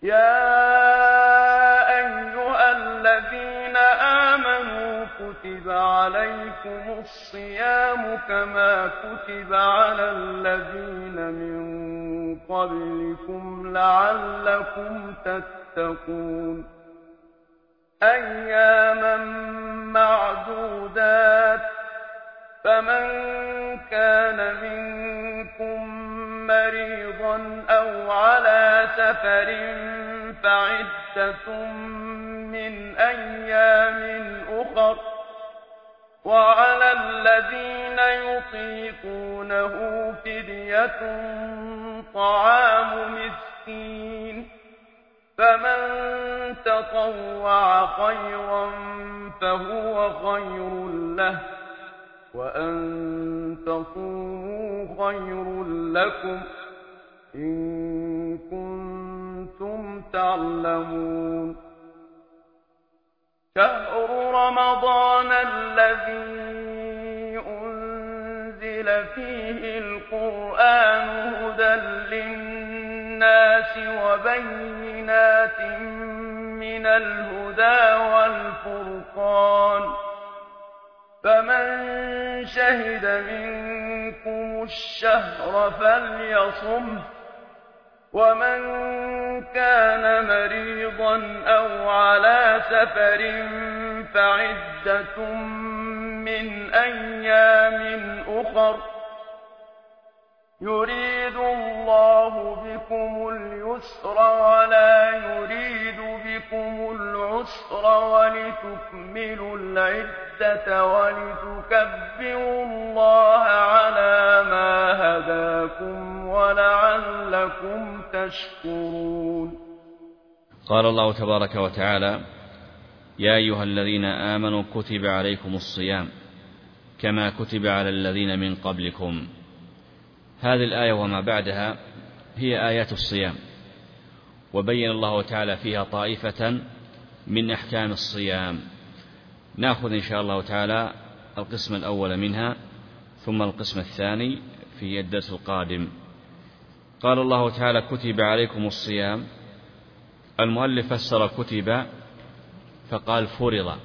يا أيها الذين آمنوا كتب عليكم الصيام كما كتب على الذين من قبلكم لعلكم تتقون أياما معدودات فمن كان منكم مريضا أو على سفر فعدة من أيام أخر وعلى الذين يطيقونه فدية طعام مسكين فمن تطوع خيرا فهو خير له وأن تصوموا خير لكم إن كنتم تعلمون شهر رمضان الذي أنزل فيه القرآن هدى للناس وبينات من الهدى والفرقان فمن شهد منكم الشهر فليصمه ومن كان مريضا أو على سفر فعدة من أيام أخر يريد الله بكم اليسر ولا يريد بكم العسر ولتكملوا العدة ولتكبروا الله على ما هداكم ولعلكم تشكرون. قال الله تبارك وتعالى: يا أيها الذين آمنوا كتب عليكم الصيام كما كتب على الذين من قبلكم. هذه الآية وما بعدها هي آيات الصيام، وبين الله تعالى فيها طائفة من أحكام الصيام. نأخذ إن شاء الله تعالى القسم الأول منها ثم القسم الثاني في الدرس القادم. قال الله تعالى: كتب عليكم الصيام. المؤلف فسر كتب فقال فرض،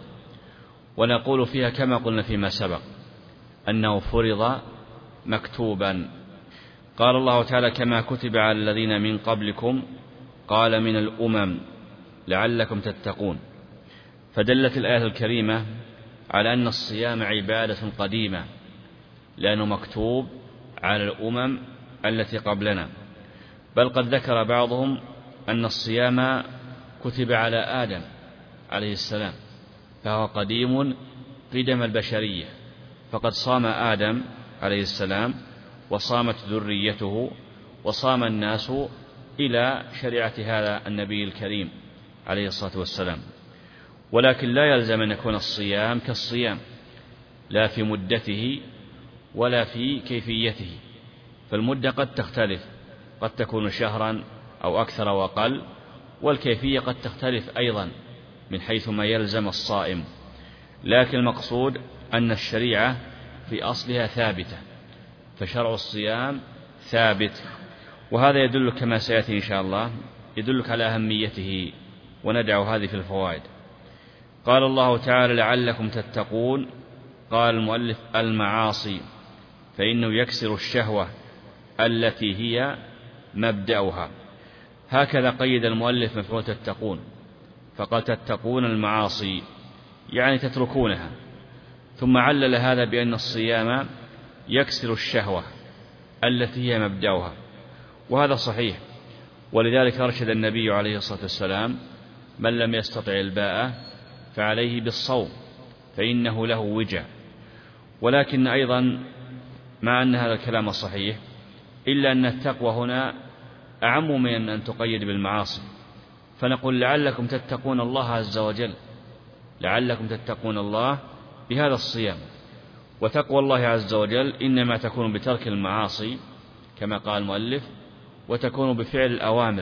ونقول فيها كما قلنا فيما سبق أنه فرض مكتوبا. قال الله تعالى: كما كتب على الذين من قبلكم، قال من الأمم لعلكم تتقون. فدلت الآية الكريمة على أن الصيام عبادة قديمة، لأنه مكتوب على الأمم التي قبلنا. بل قد ذكر بعضهم أن الصيام كتب على آدم عليه السلام، فهو قديم قدم البشرية، فقد صام آدم عليه السلام وصامت ذريته وصام الناس إلى شريعة هذا النبي الكريم عليه الصلاة والسلام. ولكن لا يلزم أن يكون الصيام كالصيام، لا في مدته ولا في كيفيته، فالمدة قد تختلف، قد تكون شهرا أو أكثر وأقل، والكيفية قد تختلف أيضا من حيث ما يلزم الصائم. لكن المقصود أن الشريعة في أصلها ثابتة، فشرع الصيام ثابت، وهذا يدل كما سيأتي إن شاء الله يدلك على أهميته، وندع هذه في الفوائد. قال الله تعالى: لعلكم تتقون. قال المؤلف: المعاصي، فإنه يكسر الشهوة التي هي مبدأها. هكذا قيد المؤلف مفعول تتقون، فقال: تتقون المعاصي يعني تتركونها، ثم علل هذا بأن الصيام يكسر الشهوة التي هي مبدأها، وهذا صحيح. ولذلك أرشد النبي عليه الصلاة والسلام: من لم يستطع الباءة فعليه بالصوم فإنه له وجع. ولكن أيضا مع أن هذا الكلام صحيح، إلا أن التقوى هنا أعم من أن تقيد بالمعاصي، فنقول: لعلكم تتقون الله عز وجل، لعلكم تتقون الله بهذا الصيام. وتقوى الله عز وجل إنما تكون بترك المعاصي كما قال المؤلف، وتكون بفعل الأوامر.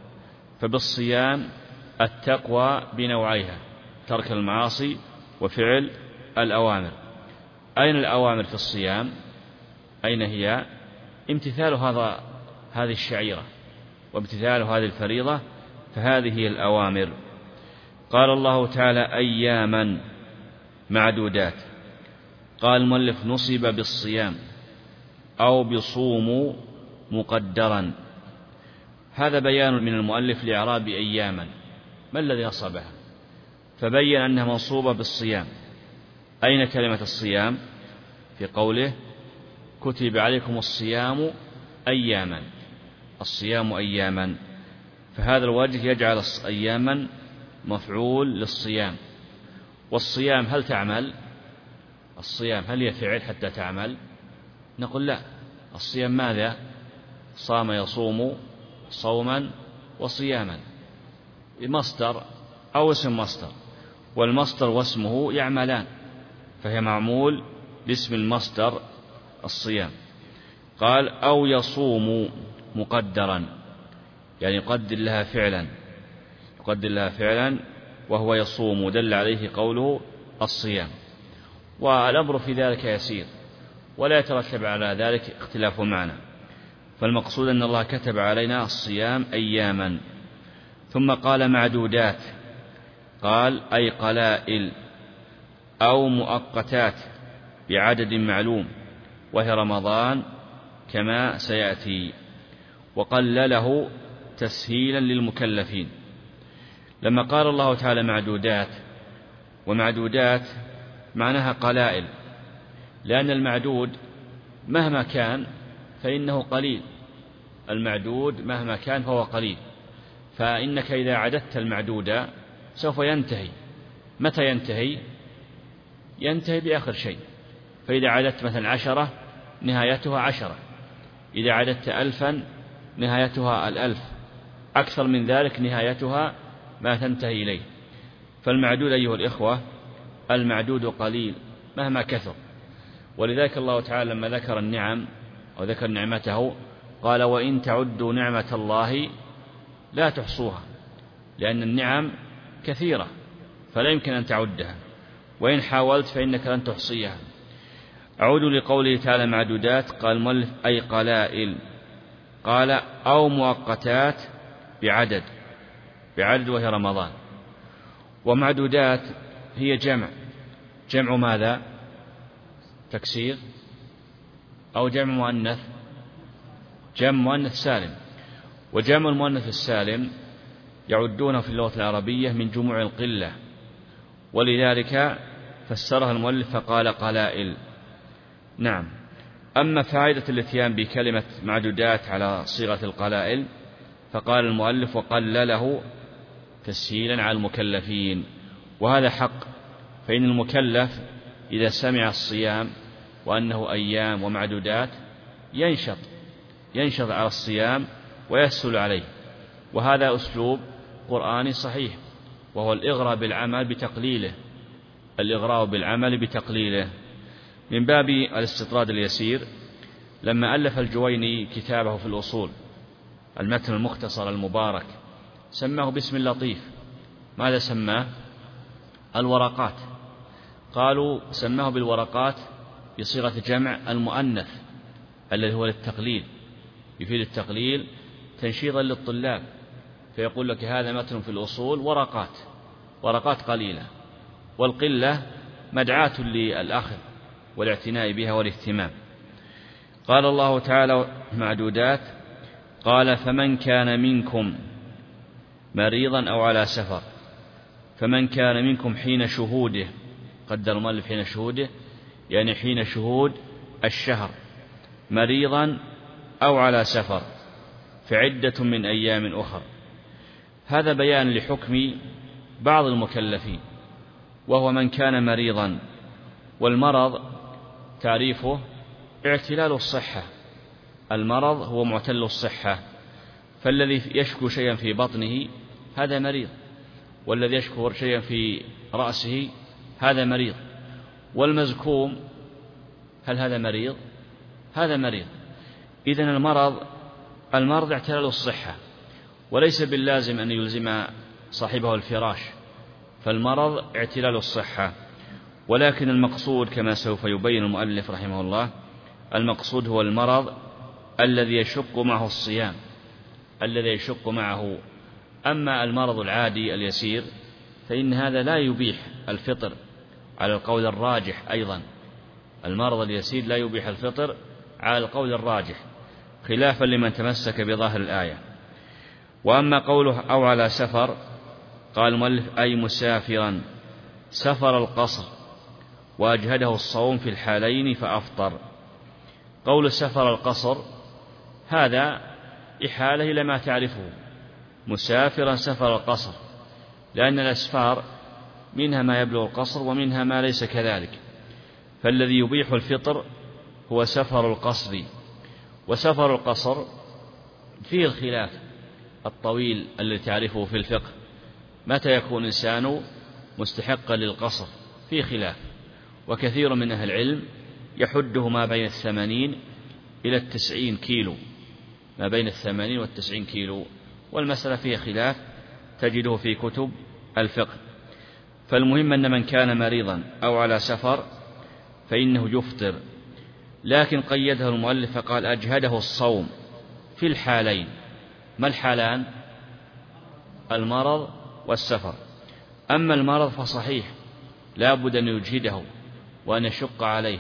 فبالصيام التقوى بنوعيها: ترك المعاصي وفعل الأوامر. أين الأوامر في الصيام؟ أين هي؟ امتثال هذه الشعيرة وامتثال هذه الفريضة فهذه هي الأوامر. قال الله تعالى أياما معدودات. قال المؤلف نصب بالصيام أو بصوم مقدرا. هذا بيان من المؤلف لإعراب أياما، ما الذي نصبها؟ فبين أنها منصوبة بالصيام. أين كلمة الصيام؟ في قوله كتب عليكم الصيام أياما، الصيام أياما، فهذا الوجه يجعل أياما مفعول للصيام. والصيام هل تعمل؟ الصيام هل هي فعل حتى تعمل؟ نقول لا. الصيام ماذا؟ صام يصوم صوما وصياما، مصدر أو اسم مصدر، والمصدر واسمه يعملان، فهي معمول باسم المصدر الصيام. قال أو يصوم مقدرا، يعني يقدر لها فعلا وهو يصوم، دل عليه قوله الصيام. والأمر في ذلك يسير ولا يترتب على ذلك اختلاف معنى، فالمقصود أن الله كتب علينا الصيام أياما. ثم قال معدودات، قال أي قلائل أو مؤقتات بعدد معلوم، وهي رمضان كما سيأتي. وقلله تسهيلا للمكلفين. لما قال الله تعالى معدودات، ومعدودات معناها قلائل، لأن المعدود مهما كان فإنه قليل، المعدود مهما كان فهو قليل. فإنك إذا عددت المعدود سوف ينتهي. متى ينتهي؟ ينتهي بآخر شيء. فإذا عددت مثلا 10 نهايتها 10، إذا عددت 1000 نهايتها 1000، أكثر من ذلك نهايتها ما تنتهي إليه. فالمعدود أيها الإخوة، المعدود قليل مهما كثر. ولذلك الله تعالى لما ذكر النعم أو ذكر نعمته قال وإن تعدوا نعمة الله لا تحصوها، لأن النعم كثيرة فلا يمكن أن تعدها، وإن حاولت فإنك لن تحصيها. أعود لقوله تعالى معدودات. قال المؤلف أي قلائل. قال أو مؤقتات بعدد وهي رمضان. ومعدودات هي جمع ماذا؟ تكسير أو جمع مؤنث؟ جمع مؤنث سالم. وجمع المؤنث السالم يعدونه في اللغة العربية من جموع القلة، ولذلك فسرها المؤلف فقال قلائل. نعم. أما فائدة الاتيان بكلمة معدودات على صيغة القلائل فقال المؤلف وقلله تسهيلا على المكلفين. وهذا حق، فإن المكلف إذا سمع الصيام وأنه أيام ومعدودات ينشط على الصيام ويسهل عليه. وهذا أسلوب قرآني صحيح، وهو الإغراء بالعمل بتقليله. من باب الاستطراد اليسير، لما ألف الجويني كتابه في الأصول المتن المختصر المبارك سماه باسم لطيف. ماذا سماه؟ الورقات. قالوا سماه بالورقات بصيغة جمع المؤنث الذي هو للتقليل، يفيد التقليل تنشيطا للطلاب، فيقول لك هذا متن في الأصول ورقات قليلة، والقلة مدعاة للأخذ والاعتناء بها والاهتمام. قال الله تعالى معدودات. قال فمن كان منكم مريضا أو على سفر. فمن كان منكم حين شهوده، قدر المؤلف حين شهوده يعني حين شهود الشهر، مريضا أو على سفر فعدة من أيام أخر. هذا بيان لحكم بعض المكلفين، وهو من كان مريضا. والمرض تعريفه اعتلال الصحة، المرض هو معتل الصحة، فالذي يشكو شيئا في بطنه هذا مريض، والذي يشكو شيئا في رأسه هذا مريض، والمزكوم هل هذا مريض؟ هذا مريض. إذن المرض اعتلال الصحة، وليس باللازم أن يلزم صاحبه الفراش، فالمرض اعتلال الصحة. ولكن المقصود كما سوف يبين المؤلف رحمه الله، المقصود هو المرض الذي يشق معه الصيام، الذي يشق معه أما المرض العادي اليسير فإن هذا لا يبيح الفطر على القول الراجح أيضا. المرض اليسير لا يبيح الفطر على القول الراجح، خلافا لمن تمسك بظاهر الآية. وأما قوله أو على سفر، قال المؤلف أي مسافرا سفر القصر وأجهده الصوم في الحالين فأفطر. قول سفر القصر هذا إحالة إلى ما تعرفه، مسافرا سفر القصر، لأن الأسفار منها ما يبلغ القصر ومنها ما ليس كذلك، فالذي يبيح الفطر هو سفر القصر. وسفر القصر فيه الخلاف الطويل الذي تعرفه في الفقه، متى يكون الإنسان مستحقا للقصر فيه خلاف، وكثير من أهل العلم يحده ما بين 80 إلى 90 كيلو، ما بين 80 و90 كيلو، والمسألة فيها خلاف تجده في كتب الفقه. فالمهم أن من كان مريضا أو على سفر فإنه يفطر، لكن قيده المؤلف فقال أجهده الصوم في الحالين. ما الحالان؟ المرض والسفر. أما المرض فصحيح لا بد أن يجهده وأن يشق عليه،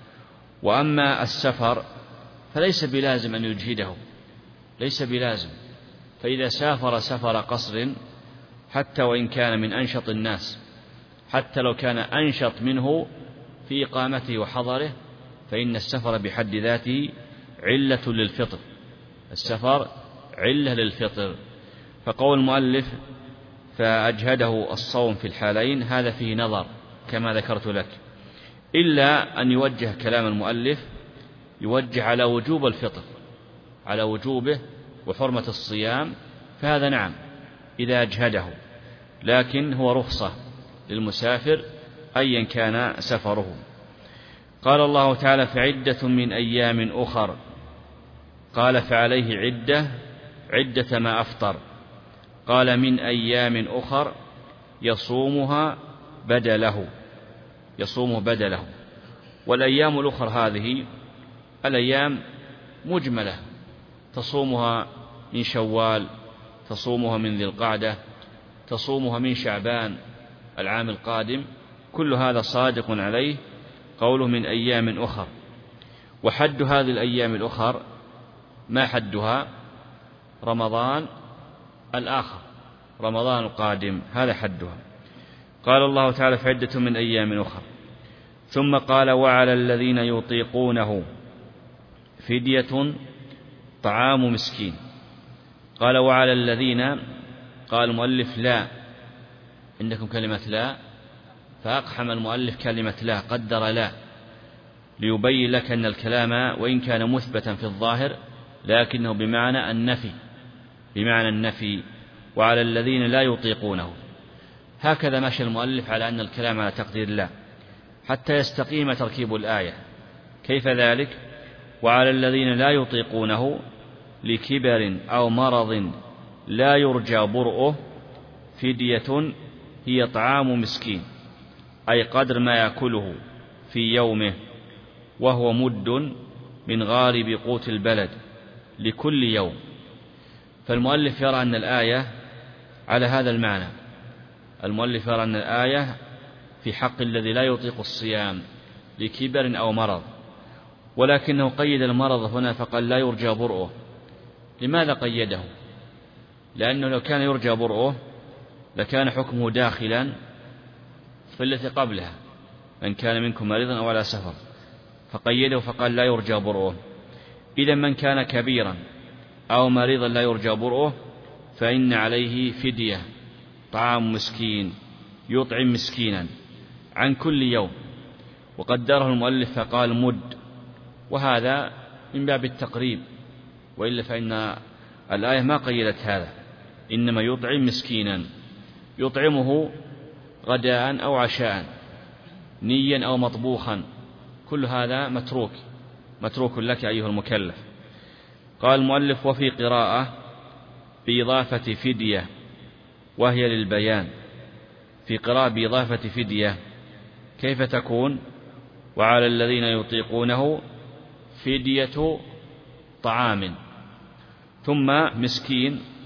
وأما السفر فليس بلازم أن يجهده، ليس بلازم. فإذا سافر سفر قصر حتى وإن كان من أنشط الناس، حتى لو كان أنشط منه في إقامته وحضره، فإن السفر بحد ذاته علة للفطر، السفر علة للفطر. فقول المؤلف فأجهده الصوم في الحالين هذا فيه نظر كما ذكرت لك، إلا أن يوجه كلام المؤلف يوجه على وجوب الفطر، على وجوبه وحرمة الصيام، فهذا نعم إذا أجهده، لكن هو رخصة للمسافر أيا كان سفره. قال الله تعالى فعدة من أيام أخر، قال فعليه عدة ما أفطر، قال من أيام أخر يصومه بدله. والأيام الأخر هذه الأيام مجملة، تصومها من شوال، تصومها من ذي القعدة، تصومها من شعبان العام القادم، كل هذا صادق عليه قوله من أيام أخر. وحد هذه الأيام الأخر ما حدها؟ رمضان الآخر، رمضان القادم، هذا حدها. قال الله تعالى فعدة من أيام أخر، ثم قال وعلى الذين يطيقونه فدية طعام مسكين. قال وعلى الذين، قال المؤلف لا، عندكم كلمة لا، فأقحم المؤلف كلمة لا، قدر لا ليبين لك أن الكلام وإن كان مثبتا في الظاهر لكنه بمعنى النفي، وعلى الذين لا يطيقونه. هكذا مشى المؤلف على أن الكلام على تقدير لا حتى يستقيم تركيب الآية. كيف ذلك؟ وعلى الذين لا يطيقونه لكبر أو مرض لا يرجى برؤه فدية هي طعام مسكين، أي قدر ما يأكله في يومه، وهو مد من غالب قوت البلد لكل يوم. فالمؤلف يرى أن الآية على هذا المعنى، المؤلف يرى أن الآية في حق الذي لا يطيق الصيام لكبر أو مرض، ولكنه قيد المرض هنا فقال لا يرجى برؤه. لماذا قيده؟ لأنه لو كان يرجى برؤه لكان حكمه داخلا في التي قبلها، من كان منكم مريضا أو على سفر، فقيده فقال لا يرجى برؤه. إذا من كان كبيرا أو مريضا لا يرجى برؤه فإن عليه فدية طعام مسكين، يطعم مسكينا عن كل يوم، وقدره المؤلف فقال مد، وهذا من باب التقريب، وإلا فإن الآية ما قيدت هذا، إنما يطعم مسكينا، يطعمه غداء أو عشاء، نيا أو مطبوخا، كل هذا متروك لك أيها المكلف. قال المؤلف وفي قراءة بإضافة فدية وهي للبيان، في قراءة بإضافة فدية كيف تكون؟ وعلى الذين يطيقونه فدية طعام، ثم مسكين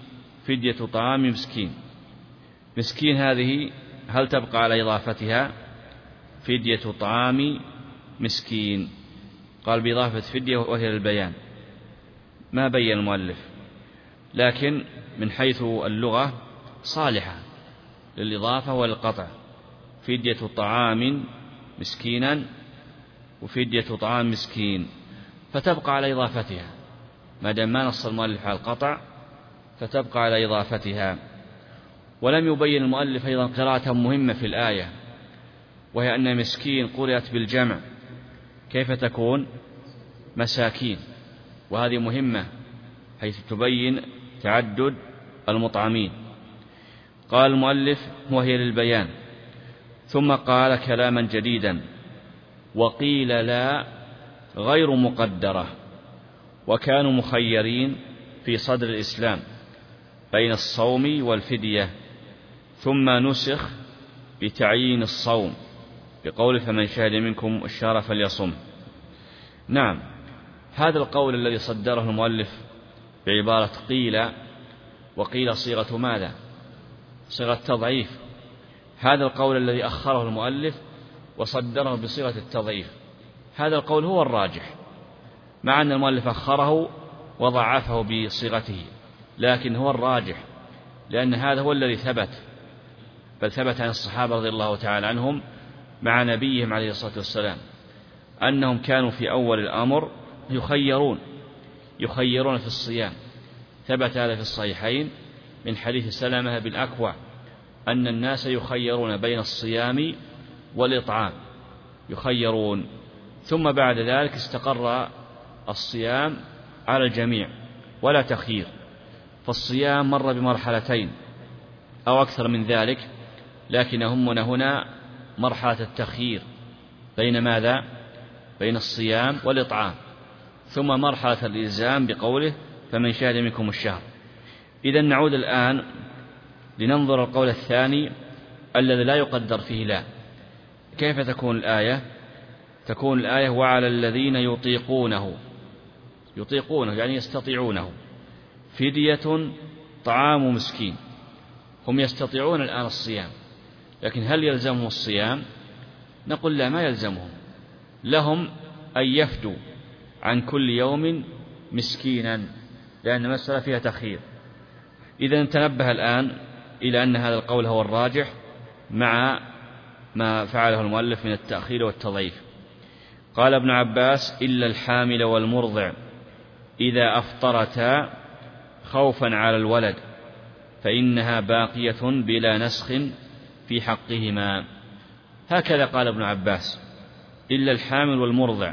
فدية طعام مسكين. مسكين هذه هل تبقى على إضافتها؟ فدية طعام مسكين. قال بإضافة فدية وهي للبيان، ما بين المؤلف، لكن من حيث اللغة صالحة للإضافة والقطع. فدية طعام مسكينا وفدية طعام مسكين، فتبقى على إضافتها ما دام ما نص المؤلف على القطع، فتبقى على إضافتها. ولم يبين المؤلف أيضا قراءة مهمة في الآية، وهي أن مسكين قرأت بالجمع، كيف تكون مساكين؟ وهذه مهمة حيث تبين تعدد المطعمين. قال المؤلف وهي للبيان، ثم قال كلاما جديدا: وقيل لا غير مقدرة، وكانوا مخيرين في صدر الإسلام بين الصوم والفدية، ثم نسخ بتعيين الصوم بقول فمن شهد منكم الشهر فليصم. نعم، هذا القول الذي صدره المؤلف بعبارة قيل، وقيل صيغة ماذا؟ صيغة تضعيف. هذا القول الذي أخره المؤلف وصدره بصيغة التضعيف، هذا القول هو الراجح، مع أن المؤلف أخره وضعفه بصيغته، لكن هو الراجح، لأن هذا هو الذي ثبت، بل ثبت عن الصحابة رضي الله تعالى عنهم مع نبيهم عليه الصلاة والسلام أنهم كانوا في أول الأمر يخيرون في الصيام. ثبت هذا في الصحيحين من حديث سلمة بن أكوع أن الناس يخيرون بين الصيام والإطعام، يخيرون. ثم بعد ذلك استقر الصيام على الجميع ولا تخيير، فالصيام مر بمرحلتين أو أكثر من ذلك، لكن همنا هنا مرحلة التخيير بين ماذا؟ بين الصيام والإطعام، ثم مرحلة الإلزام بقوله فمن شهد منكم الشهر. إذن نعود الآن لننظر القول الثاني الذي لا يقدر فيه لا. كيف تكون الآية؟ تكون الآية وعلى الذين يطيقونه يعني يستطيعونه فدية طعام مسكين. هم يستطيعون الآن الصيام، لكن هل يلزمهم الصيام؟ نقول لا، ما يلزمهم، لهم أن يفدوا عن كل يوم مسكينا، لأن المسألة فيها تخيير. إذا تنبه الآن إلى أن هذا القول هو الراجح مع ما فعله المؤلف من التأخير والتضعيف. قال ابن عباس: إلا الحامل والمرضع إذا أفطرتا خوفا على الولد فإنها باقية بلا نسخ في حقهما. هكذا قال ابن عباس: إلا الحامل والمرضع،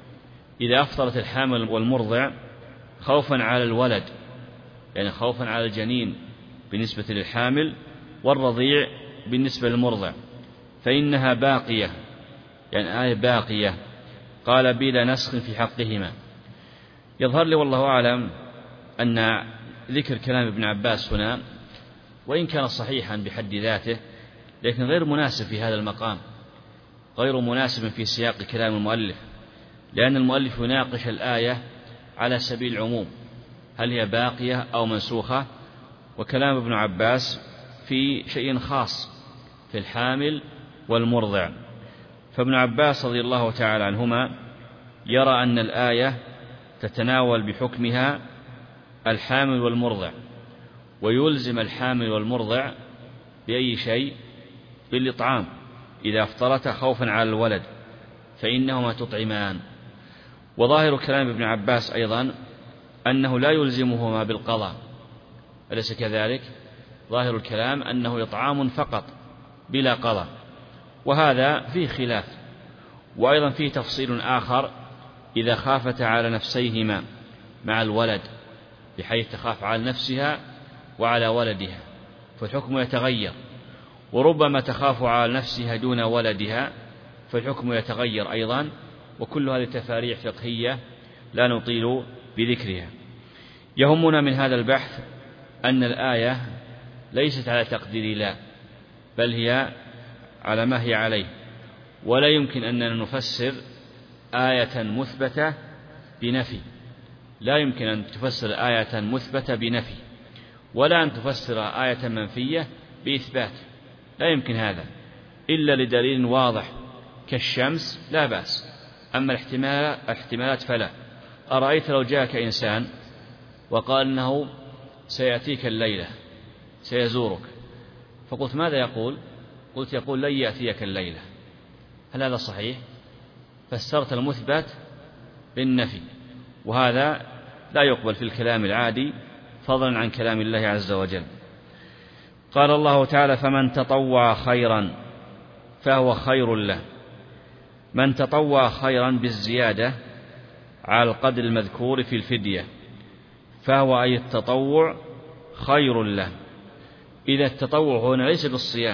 إذا أفطرت الحامل والمرضع خوفا على الولد، يعني خوفا على الجنين بالنسبة للحامل، والرضيع بالنسبة للمرضع، فإنها باقية، يعني آية باقية. قال بلا نسخ في حقهما. يظهر لي والله أعلم أن ذكر كلام ابن عباس هنا وإن كان صحيحا بحد ذاته، لكن غير مناسب في هذا المقام، غير مناسب في سياق كلام المؤلف، لأن المؤلف يناقش الآية على سبيل العموم، هل هي باقية أو منسوخة، وكلام ابن عباس في شيء خاص في الحامل والمرضع. فابن عباس رضي الله تعالى عنهما يرى أن الآية تتناول بحكمها الحامل والمرضع، ويلزم الحامل والمرضع بأي شيء؟ بالإطعام. إذا افطرتا خوفا على الولد فإنهما تطعمان. وظاهر كلام ابن عباس أيضا أنه لا يلزمهما بالقضاء، أليس كذلك؟ ظاهر الكلام أنه إطعام فقط بلا قضاء، وهذا فيه خلاف. وأيضا فيه تفصيل آخر: إذا خافتا على نفسيهما مع الولد، بحيث تخاف على نفسها وعلى ولدها، فالحكم يتغير، وربما تخاف على نفسها دون ولدها فالحكم يتغير أيضا. وكل هذه تفاريع فقهية لا نطيل بذكرها. يهمنا من هذا البحث أن الآية ليست على تقدير لا، بل هي على ما هي عليه، ولا يمكن أننا نفسر آية مثبتة بنفي، لا يمكن أن تفسر آية مثبتة بنفي، ولا أن تفسر آية منفية بإثبات، لا يمكن هذا إلا لدليل واضح كالشمس لا بأس. أما الاحتمالات فلا. أرأيت لو جاءك إنسان وقال أنه سيأتيك الليلة، سيزورك، فقلت ماذا يقول؟ قلت يقول لن يأتيك الليلة، هل هذا صحيح؟ فسرت المثبت بالنفي، وهذا لا يقبل في الكلام العادي فضلا عن كلام الله عز وجل. قال الله تعالى: فمن تطوع خيرا فهو خير له. من تطوع خيرا بالزيادة على القدر المذكور في الفدية، فهو أي التطوع خير له. إذا التطوع هنا ليس بالصيام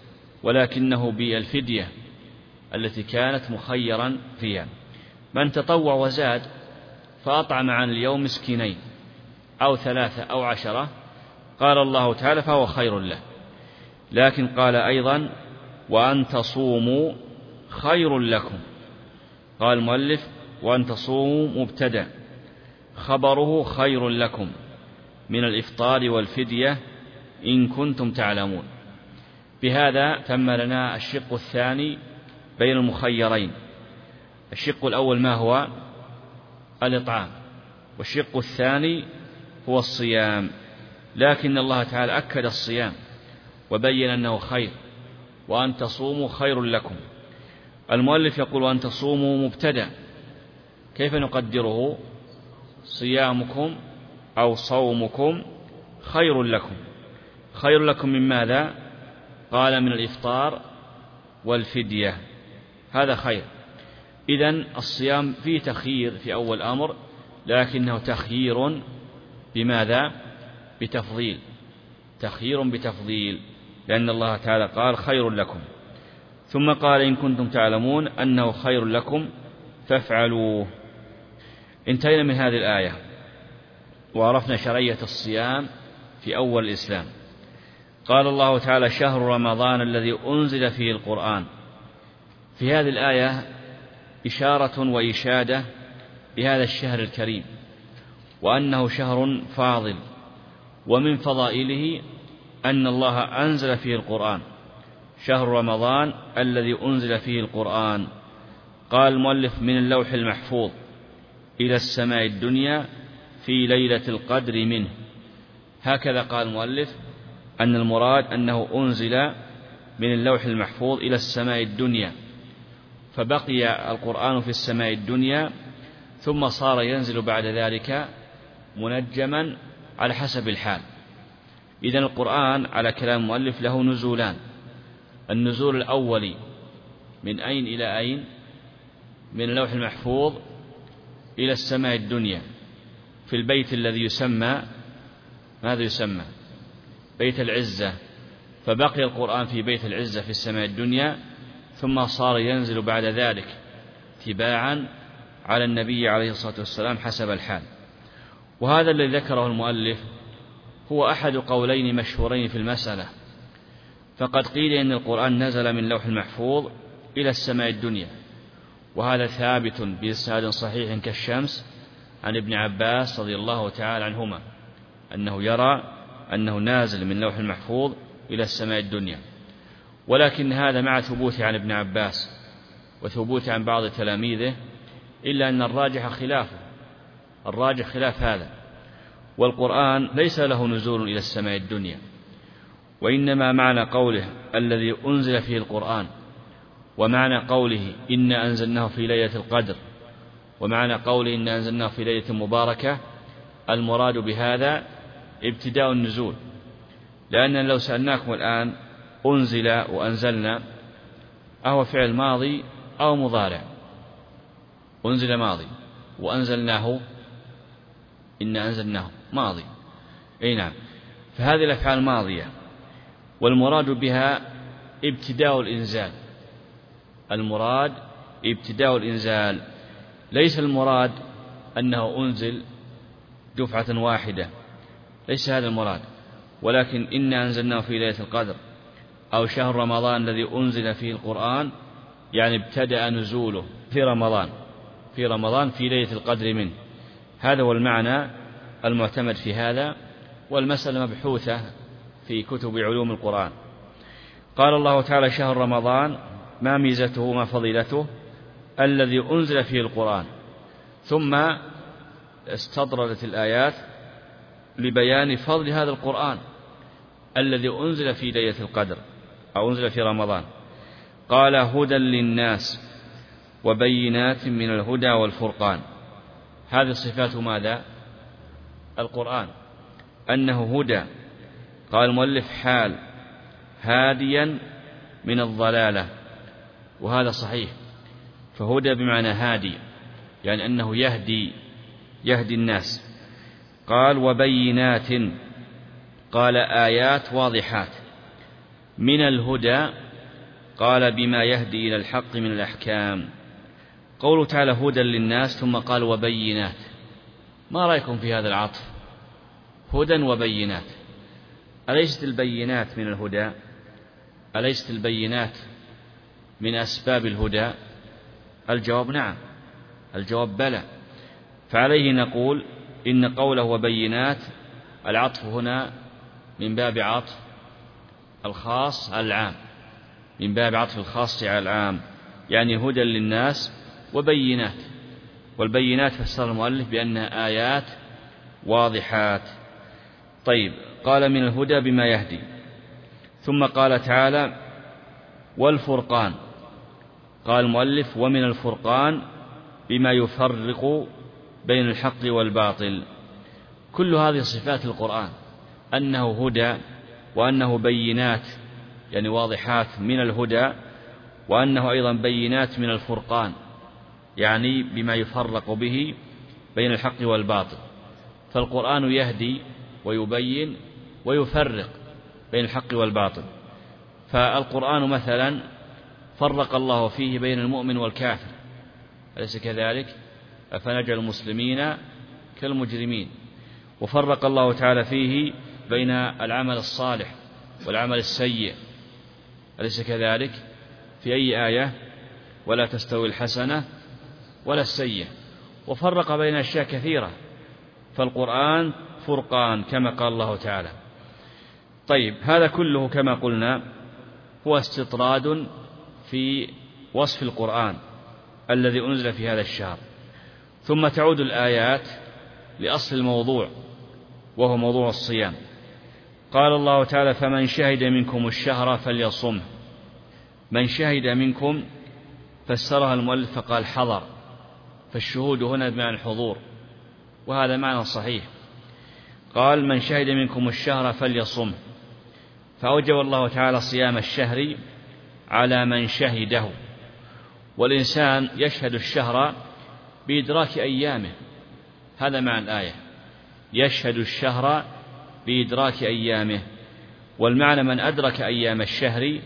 ولكنه بالفدية التي كانت مخيرا فيها. من تطوع وزاد فأطعم عن اليوم مسكينين أو 3 أو 10، قال الله تعالى فهو خير له. لكن قال أيضا: وأن تصوموا خير لكم. قال المؤلف: وأن تصوموا مبتدأ، خبره خير لكم من الإفطار والفدية إن كنتم تعلمون. بهذا تم لنا الشق الثاني بين المخيرين. الشق الأول ما هو؟ الإطعام، والشق الثاني هو الصيام. لكن الله تعالى أكد الصيام وبين أنه خير، وأن تصوموا خير لكم. المؤلف يقول: وأن تصوموا مبتدأ، كيف نقدره؟ صيامكم أو صومكم خير لكم. خير لكم من ماذا؟ قال: من الإفطار والفدية، هذا خير. إذن الصيام فيه تخيير في أول أمر، لكنه تخيير بماذا؟ بتفضيل، تخيير بتفضيل، لأن الله تعالى قال خير لكم. ثم قال: إن كنتم تعلمون أنه خير لكم فافعلوه. انتهينا من هذه الآية وعرفنا شرعية الصيام في أول الإسلام. قال الله تعالى: شهر رمضان الذي أنزل فيه القرآن. في هذه الآية إشارة وإشادة بهذا الشهر الكريم، وأنه شهر فاضل، ومن فضائله أن الله أنزل فيه القرآن. شهر رمضان الذي أنزل فيه القرآن. قال المؤلف: من اللوح المحفوظ إلى السماء الدنيا في ليلة القدر منه. هكذا قال المؤلف أن المراد أنه أنزل من اللوح المحفوظ إلى السماء الدنيا، فبقي القرآن في السماء الدنيا، ثم صار ينزل بعد ذلك منجما على حسب الحال. إذن القرآن على كلام المؤلف له نزولان. النزول الأول من أين إلى أين؟ من اللوح المحفوظ إلى السماء الدنيا، في البيت الذي يسمى ماذا يسمى؟ بيت العزة. فبقي القرآن في بيت العزة في السماء الدنيا، ثم صار ينزل بعد ذلك تباعا على النبي عليه الصلاة والسلام حسب الحال. وهذا الذي ذكره المؤلف هو أحد قولين مشهورين في المسألة. فقد قيل إن القرآن نزل من اللوح المحفوظ إلى السماء الدنيا، وهذا ثابت بإسناد صحيح كالشمس عن ابن عباس رضي الله تعالى عنهما أنه يرى أنه نازل من اللوح المحفوظ إلى السماء الدنيا. ولكن هذا مع ثبوته عن ابن عباس وثبوته عن بعض تلاميذه، إلا أن الراجح خلافه، الراجح خلاف هذا. والقرآن ليس له نزول إلى السماء الدنيا، وإنما معنى قوله الذي أنزل فيه القرآن، ومعنى قوله إنا أنزلناه في ليلة القدر، ومعنى قوله إنا أنزلناه في ليلة مباركة، المراد بهذا ابتداء النزول. لأننا لو سألناكم الآن أنزل وأنزلنا أهو فعل ماضي أو مضارع؟ أنزل ماضي، وأنزلناه إنا أنزلناه ماضي. أي نعم، فهذه الأفعال ماضية، والمراد بها ابتداء الإنزال. المراد ابتداء الإنزال، ليس المراد أنه أنزل دفعة واحدة، ليس هذا المراد. ولكن إنا أنزلناه في ليلة القدر أو شهر رمضان الذي أنزل فيه القرآن، يعني ابتدأ نزوله في رمضان في ليلة القدر منه. هذا هو المعنى المعتمد في هذا، والمسألة مبحوثة في كتب علوم القرآن. قال الله تعالى: شهر رمضان ما ميزته ما فضيلته الذي أنزل فيه القرآن، ثم استطردت الآيات لبيان فضل هذا القرآن الذي أنزل في ليلة القدر أو أنزل في رمضان. قال: هدى للناس وبينات من الهدى والفرقان. هذه صفات ماذا؟ القرآن، أنه هدى. قال المؤلف: حال هاديا من الضلالة، وهذا صحيح، فهدى بمعنى هادي، يعني أنه يهدي الناس. قال: وبينات، قال آيات واضحات. من الهدى قال بما يهدي إلى الحق من الأحكام. قوله تعالى هدى للناس ثم قال وبينات، ما رأيكم في هذا العطف؟ هدى وبينات، أليست البينات من الهدى؟ أليست البينات من أسباب الهدى؟ الجواب نعم، الجواب بلى. فعليه نقول إن قوله وبينات العطف هنا من باب عطف الخاص على العام، من باب عطف الخاص على العام، يعني هدى للناس وبينات. والبينات فسر المؤلف بأنها آيات واضحات. طيب، قال من الهدى بما يهدي، ثم قال تعالى والفرقان. قال المؤلف ومن الفرقان بما يفرق بين الحق والباطل. كل هذه صفات القرآن، أنه هدى وأنه بينات يعني واضحات من الهدى، وأنه أيضا بينات من الفرقان يعني بما يفرق به بين الحق والباطل. فالقرآن يهدي ويبين ويفرق بين الحق والباطل. فالقرآن مثلا فرق الله فيه بين المؤمن والكافر، أليس كذلك؟ أفنجعل المسلمين كالمجرمين. وفرق الله تعالى فيه بين العمل الصالح والعمل السيء، أليس كذلك؟ في أي آية؟ ولا تستوي الحسنة ولا السيئة. وفرق بين أشياء كثيرة، فالقرآن فرقان كما قال الله تعالى. طيب، هذا كله كما قلنا هو استطراد في وصف القرآن الذي أنزل في هذا الشهر. ثم تعود الآيات لأصل الموضوع وهو موضوع الصيام. قال الله تعالى فمن شهد منكم الشهر فليصمه. من شهد منكم فسرها المؤلف فقال حضر، فالشهود هنا بمعنى الحضور، وهذا معنى صحيح. قال من شهد منكم الشهر فليصمه، فأوجب الله تعالى صيام الشهر على من شهده. والإنسان يشهد الشهر بإدراك أيامه، هذا معنى الآية، يشهد الشهر بإدراك أيامه. والمعنى من أدرك أيام الشهر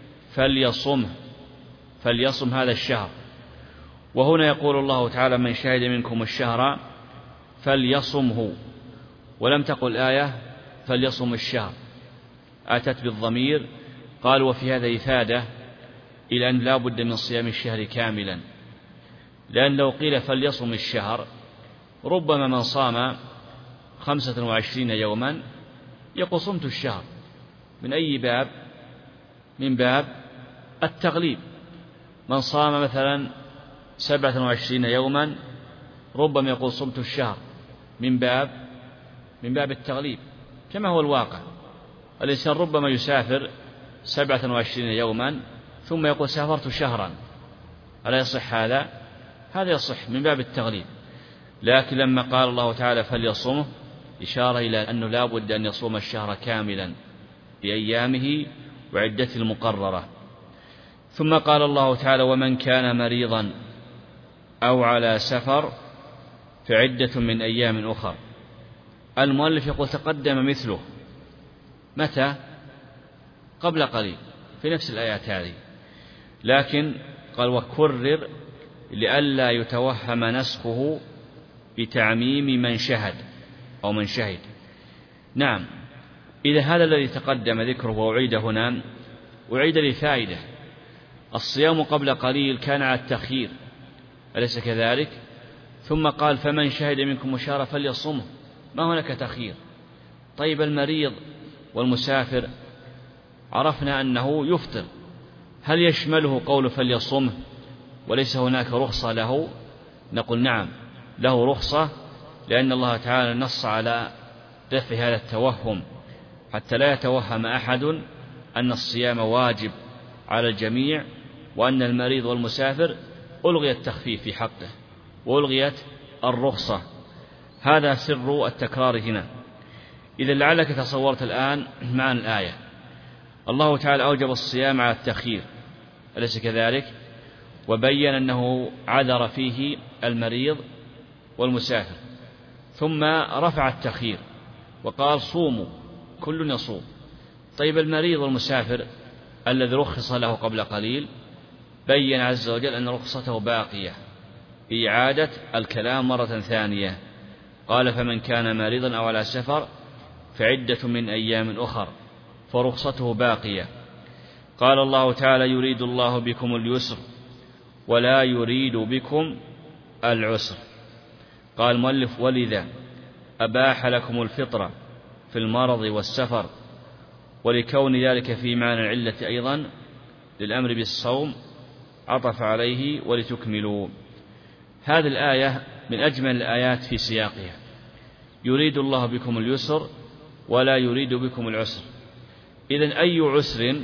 فليصم هذا الشهر. وهنا يقول الله تعالى من شهد منكم الشهر فليصمه، ولم تقل آية فليصم الشهر، أتت بالضمير. قال وفي هذا إفادة إلى أن لا بد من صيام الشهر كاملا، لأن لو قيل فليصم الشهر ربما من صام 25 يوما يقول صمت الشهر. من أي باب؟ من باب التغليب. من صام مثلا 27 يوما ربما يقول صمت الشهر، من باب التغليب، كما هو الواقع. الإنسان ربما يسافر 27 يوما ثم يقول سافرت شهرا، ألا يصح هذا؟ هذا يصح من باب التغليب. لكن لما قال الله تعالى فليصومه إشارة إلى أنه لا بد أن يصوم الشهر كاملا بأيامه وعدته المقررة. ثم قال الله تعالى ومن كان مريضا أو على سفر فعدة من أيام أخر. المؤلف يقول تقدم مثله، متى؟ قبل قليل في نفس الآيات هذه، لكن قال وكرر لئلا يتوهم نسخه بتعميم من شهد أو من شهد. نعم، إذا هذا الذي تقدم ذكره وأعيد هنا أعيد لفائدة. الصيام قبل قليل كان على التخيير، أليس كذلك؟ ثم قال فمن شهد منكم الشهر فليصمه، ما هناك تخيير، طيب المريض والمسافر عرفنا أنه يفطر، هل يشمله قول فليصمه وليس هناك رخصة له؟ نقول نعم له رخصة، لأن الله تعالى نص على دفع هذا التوهم حتى لا يتوهم أحد أن الصيام واجب على الجميع، وأن المريض والمسافر ألغي التخفيف في حقه وألغيت الرخصة. هذا سر التكرار هنا. إذا لعلك تصورت الآن معنى الآية، الله تعالى أوجب الصيام على التخيير أليس كذلك؟ وبين أنه عذر فيه المريض والمسافر، ثم رفع التخيير وقال صوموا، كل يصوم. طيب المريض والمسافر الذي رخص له قبل قليل بين عز وجل أن رخصته باقية بإعادة الكلام مرة ثانية، قال فمن كان مريضا أو على سفر فعدة من أيام أخر، فرخصته باقية. قال الله تعالى يريد الله بكم اليسر ولا يريد بكم العسر. قال المؤلف ولذا أباح لكم الفطرة في المرض والسفر، ولكون ذلك في معنى العلة أيضا للأمر بالصوم عطف عليه ولتكملوا. هذه الآية من أجمل الآيات في سياقها، يريد الله بكم اليسر ولا يريد بكم العسر. إذن أي عسر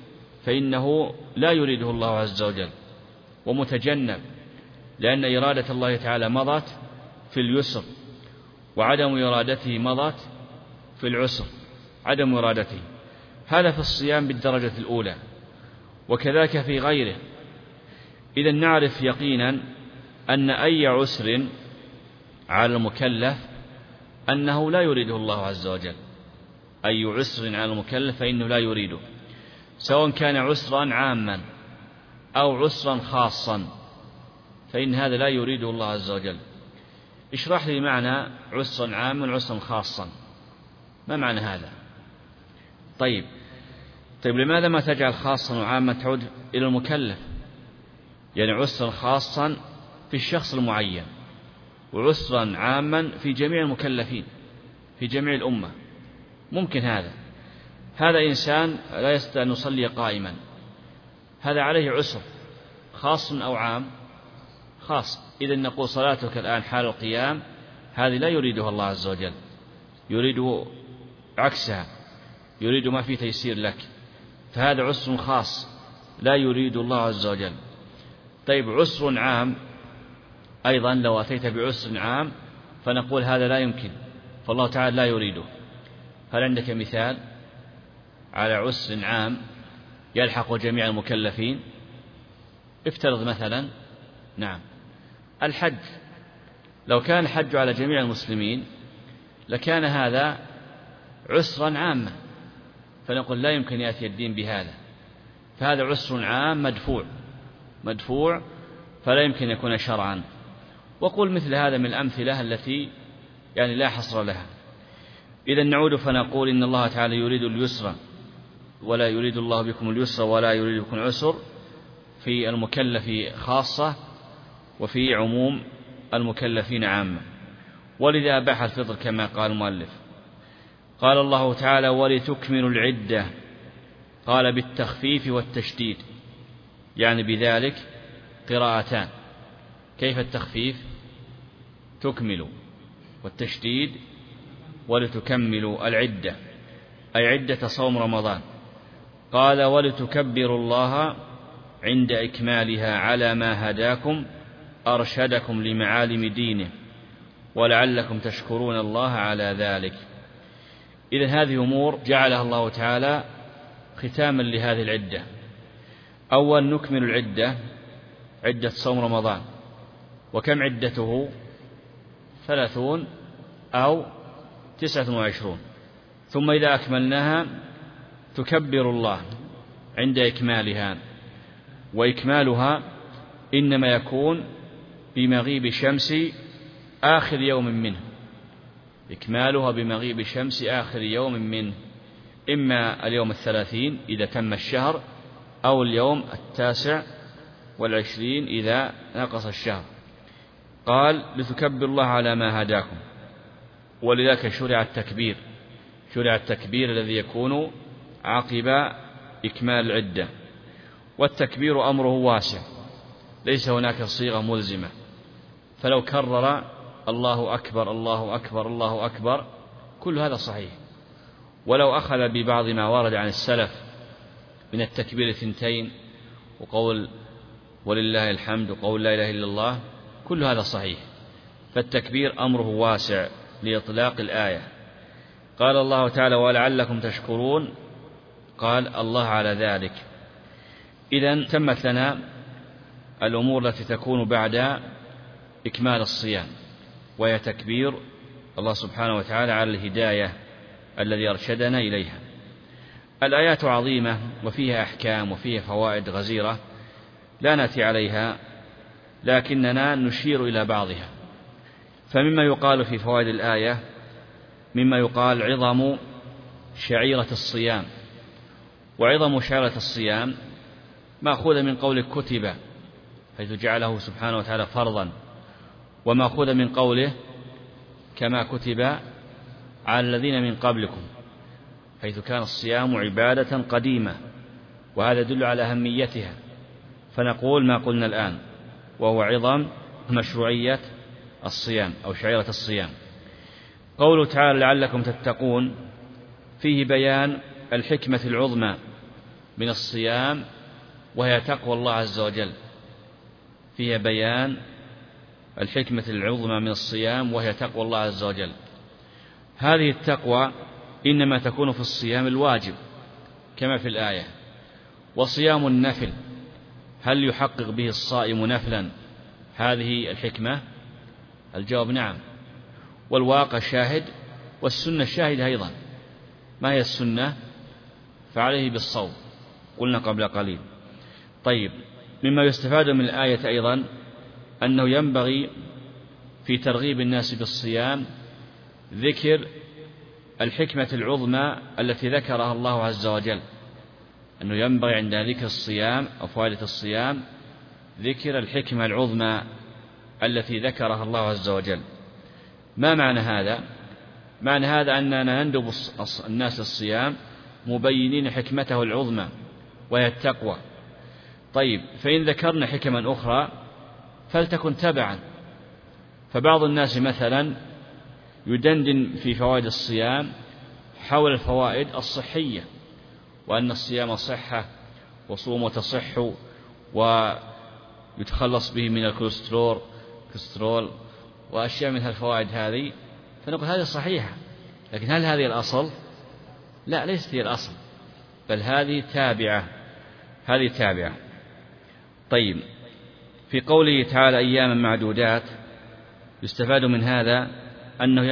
فإنه لا يريده الله عز وجل ومتجنب، لأن إرادة الله تعالى مضت في اليسر، وعدم إرادته مضت في العسر، عدم إرادته. هذا في الصيام بالدرجة الأولى، وكذلك في غيره. إذن نعرف يقينا أن أي عسر على المكلف أنه لا يريده الله عز وجل، أي عسر على المكلف فإنه لا يريده، سواء كان عسرا عاما أو عسرا خاصا، فإن هذا لا يريده الله عز وجل. اشرح لي معنى عسرا عاما وعسرا خاصا، ما معنى هذا؟ طيب لماذا ما تجعل خاصا وعاما تعود إلى المكلف؟ يعني عسرا خاصا في الشخص المعين، وعسرا عاما في جميع المكلفين في جميع الأمة. ممكن هذا إنسان لا يستطيع أن يصلي قائما، هذا عليه عسر خاص أو عام؟ خاص. إذن نقول صلاتك الآن حال القيام هذه لا يريدها الله عز وجل، يريد عكسها، يريد ما في تيسير لك، فهذا عسر خاص لا يريد الله عز وجل. طيب عسر عام أيضا، لو أتيت بعسر عام فنقول هذا لا يمكن، فالله تعالى لا يريده. هل عندك مثال على عسر عام يلحق جميع المكلفين؟ افترض مثلا نعم الحج، لو كان الحج على جميع المسلمين لكان هذا عسرا عاما، فنقول لا يمكن يأتي الدين بهذا، فهذا عسر عام مدفوع فلا يمكن يكون شرعا. وقل مثل هذا من الأمثلة التي يعني لا حصر لها. إذا نعود فنقول إن الله تعالى يريد اليسر ولا يريد الله بكم اليسر ولا يريد بكم العسر في المكلف خاصة وفي عموم المكلفين عامة، ولذا أباح الفطر كما قال المؤلف. قال الله تعالى ولتكملوا العدة، قال بالتخفيف والتشديد، يعني بذلك قراءتان. كيف التخفيف؟ تكملوا، والتشديد ولتكملوا العدة، أي عدة صوم رمضان. قال ولتكبروا الله عند إكمالها على ما هداكم أرشدكم لمعالم دينه ولعلكم تشكرون الله على ذلك. إذن هذه أمور جعلها الله تعالى ختاما لهذه العدة. أول نكمل العدة، عدة صوم رمضان، وكم عدته؟ 30 أو 29. ثم إذا أكملناها تكبر الله عند إكمالها، وإكمالها إنما يكون بمغيب شمس آخر يوم منه، إكمالها بمغيب شمس آخر يوم منه، إما اليوم 30 إذا تم الشهر، أو اليوم 29 إذا نقص الشهر. قال لتكبر الله على ما هداكم، ولذلك شرع التكبير شرع التكبير الذي يكون عقب إكمال العدة، والتكبير أمره واسع، ليس هناك صيغة ملزمة، فلو كرر الله أكبر الله أكبر الله أكبر كل هذا صحيح، ولو أخذ ببعض ما ورد عن السلف من التكبير 2 وقول ولله الحمد وقول لا إله إلا الله كل هذا صحيح، فالتكبير أمره واسع لإطلاق الآية. قال الله تعالى ولعلكم تشكرون، قال الله على ذلك. إذن تمت لنا الأمور التي تكون بعد إكمال الصيام، وهي تكبير الله سبحانه وتعالى على الهداية الذي أرشدنا إليها. الآيات عظيمة وفيها أحكام وفيها فوائد غزيرة لا نأتي عليها، لكننا نشير إلى بعضها. فمما يقال في فوائد الآية مما يقال عظم شعيرة الصيام، وعظم شعيرة الصيام مأخوذ من قول كتب حيث جعله سبحانه وتعالى فرضا، ومأخوذ من قوله كما كتب على الذين من قبلكم، حيث كان الصيام عبادة قديمة، وهذا يدل على أهميتها، فنقول ما قلنا الآن وهو عظم مشروعية الصيام أو شعيرة الصيام. قوله تعالى لعلكم تتقون فيه بيان الحكمة العظمى من الصيام، وهي تقوى الله عز وجل، فيها بيان الحكمة العظمى من الصيام وهي تقوى الله عز وجل. هذه التقوى إنما تكون في الصيام الواجب كما في الآية، وصيام النفل هل يحقق به الصائم نفلا هذه الحكمة؟ الجواب نعم، والواقع شاهد والسنة شاهدة أيضا. ما هي السنة؟ فعليه بالصوم قلنا قبل قليل. طيب، مما يستفاد من الآية أيضا أنه ينبغي في ترغيب الناس بالصيام ذكر الحكمة العظمى التي ذكرها الله عز وجل، أنه ينبغي عند ذكر الصيام أو فائدة الصيام ذكر الحكمة العظمى التي ذكرها الله عز وجل. ما معنى هذا؟ معنى هذا أننا نندب الناس الصيام مبينين حكمته العظمى وهي التقوى. طيب، فإن ذكرنا حكما أخرى فلتكن تبعا، فبعض الناس مثلا يدندن في فوائد الصيام حول الفوائد الصحية، وأن الصيام صحة وصوم وتصح ويتخلص به من الكوليسترول وأشياء من الفوائد هذه، فنقول هذه صحيحة، لكن هل هذه الأصل؟ لا، ليست هي الأصل، بل هذه تابعة. طيب، في قوله تعالى أياما معدودات يستفاد من هذا أنه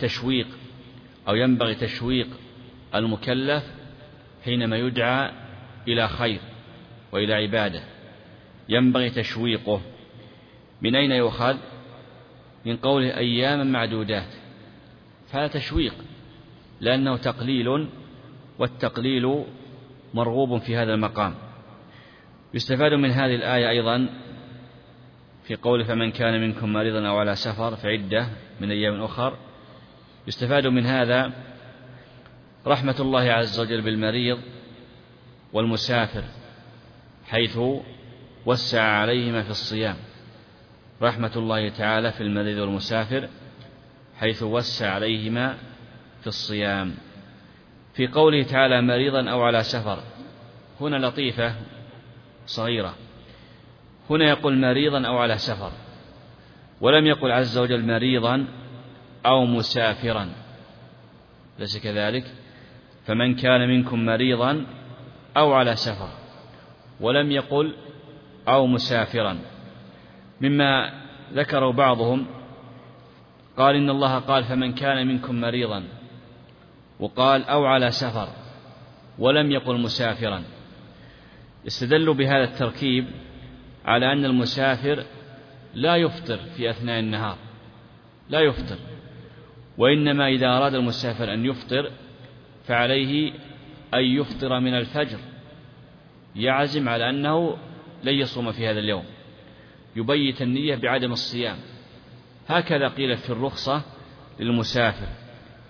ينبغي تشويق المكلف حينما يدعى إلى خير وإلى عبادة، ينبغي تشويقه. من أين يؤخذ؟ من قوله أياما معدودات، فهذا تشويق لأنه تقليل، والتقليل مرغوب في هذا المقام. يستفاد من هذه الآية أيضا في قوله فمن كان منكم مريضا أو على سفر فعدة من أيام أخر، يستفاد من هذا رحمة الله عز وجل بالمريض والمسافر حيث وسع عليهما في الصيام، رحمة الله تعالى في المريض والمسافر حيث وسع عليهما في الصيام. في قوله تعالى مريضا أو على سفر هنا لطيفة صغيرة، هنا يقول مريضا أو على سفر، ولم يقل عز وجل مريضا أو مسافرا، ليس كذلك؟ فمن كان منكم مريضا أو على سفر، ولم يقل أو مسافرا. مما ذكره بعضهم قال إن الله قال فمن كان منكم مريضا، وقال أو على سفر، ولم يقل مسافرا. استدلوا بهذا التركيب على أن المسافر لا يفطر في أثناء النهار، لا يفطر، وإنما إذا أراد المسافر أن يفطر فعليه أن يفطر من الفجر، يعزم على أنه لن يصوم في هذا اليوم، يبيت النية بعدم الصيام. هكذا قيلت في الرخصة للمسافر،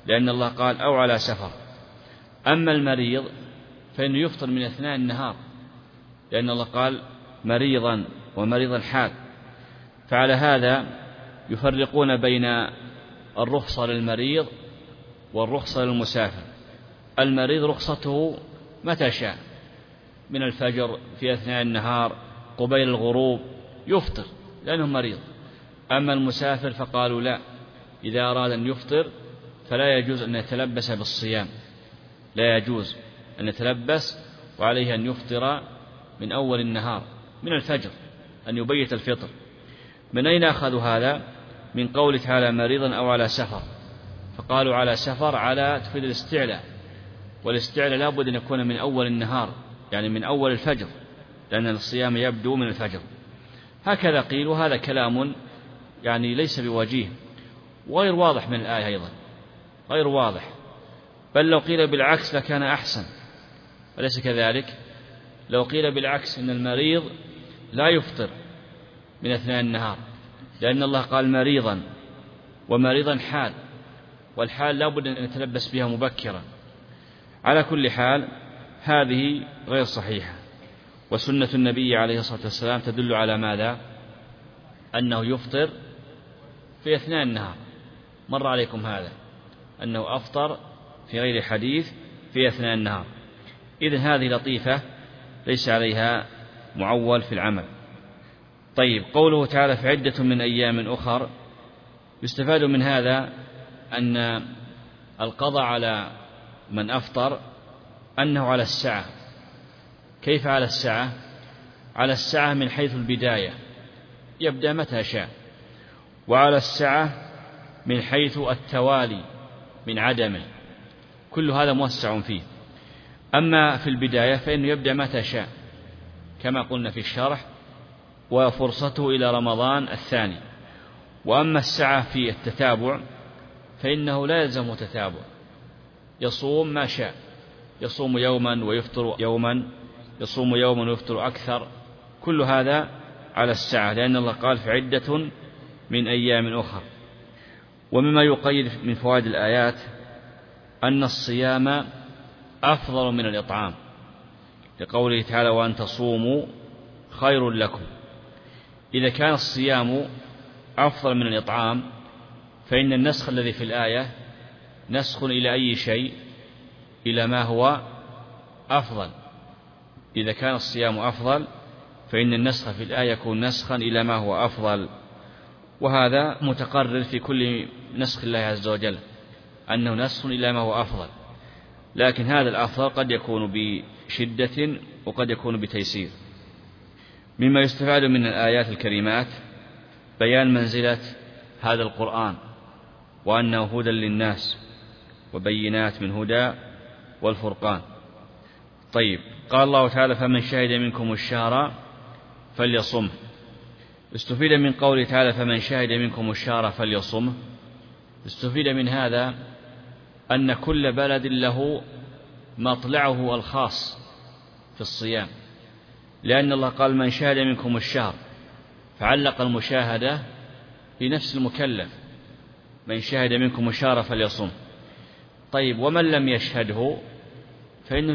لأن الله قال أو على سفر. أما المريض فإنه يفطر من أثناء النهار، لأن الله قال مريضا ومريضا حال. فعلى هذا يفرقون بين الرخصة للمريض والرخصة للمسافر. المريض رخصته متى شاء، من الفجر، في أثناء النهار، قبيل الغروب، يفطر لأنه مريض. أما المسافر فقالوا لا، إذا أراد أن يفطر فلا يجوز أن يتلبس بالصيام، لا يجوز أن يتلبس، وعليه أن يفطر من أول النهار من الفجر، أن يبيت الفطر. من أين أخذوا هذا؟ من قوله تعالى مريضا أو على سفر، فقالوا على سفر على تفيد الاستعلاء، والاستعلاء لا بد أن يكون من أول النهار، يعني من أول الفجر، لأن الصيام يبدو من الفجر. هكذا قيل، وهذا كلام يعني ليس بوجيه وغير واضح من الآية، أيضا غير واضح، بل لو قيل بالعكس لكان أحسن، أليس كذلك؟ لو قيل بالعكس أن المريض لا يفطر من أثناء النهار، لأن الله قال مريضا، ومريضا حال، والحال لا بد أن يتلبس بها مبكرا. على كل حال هذه غير صحيحة، وسنة النبي عليه الصلاة والسلام تدل على ماذا؟ أنه يفطر في أثناء النهار. مر عليكم هذا، أنه أفطر في غير حديث في أثناء النهار. إذن هذه لطيفة ليس عليها معول في العمل. طيب، قوله تعالى في عدة من أيام أخر، يستفاد من هذا أن القضاء على من أفطر أنه على الساعة. كيف على الساعة؟ على الساعة من حيث البداية، يبدأ متى شاء، وعلى الساعة من حيث التوالي من عدمه، كل هذا موسع فيه. أما في البداية فإنه يبدأ متى شاء كما قلنا في الشرح، وفرصته إلى رمضان الثاني. وأما السعة في التتابع فإنه لا يلزم تتابع، يصوم ما شاء، يصوم يوما ويفطر يوما، يصوم يوما ويفطر أكثر، كل هذا على السعة، لأن الله قال في عدة من أيام أخر. ومما يقيد من فوائد الآيات أن الصيام أفضل من الإطعام، لقوله تعالى وأن تصوموا خير لكم. إذا كان الصيام أفضل من الإطعام فإن النسخ الذي في الآية نسخ إلى أي شيء؟ إلى ما هو أفضل. إذا كان الصيام أفضل فإن النسخ في الآية يكون نسخا إلى ما هو أفضل، وهذا متقرر في كل نسخ الله عز وجل أنه نسخ إلى ما هو أفضل، لكن هذا الأفضل قد يكون بشدة وقد يكون بتيسير. مما يستفاد من الآيات الكريمات بيان منزلة هذا القرآن، وأنه هدى للناس وبينات من هدى والفرقان. طيب، قال الله تعالى فمن شهد منكم الشهر فليصمه. استفيد من قوله تعالى فمن شهد منكم الشهر فليصمه، استفيد من هذا أن كل بلد له مطلعه الخاص في الصيام، لأن الله قال من شهد منكم الشهر، فعلق المشاهدة بنفس المكلف، من شهد منكم الشهر فليصم. طيب، ومن لم يشهده فإنه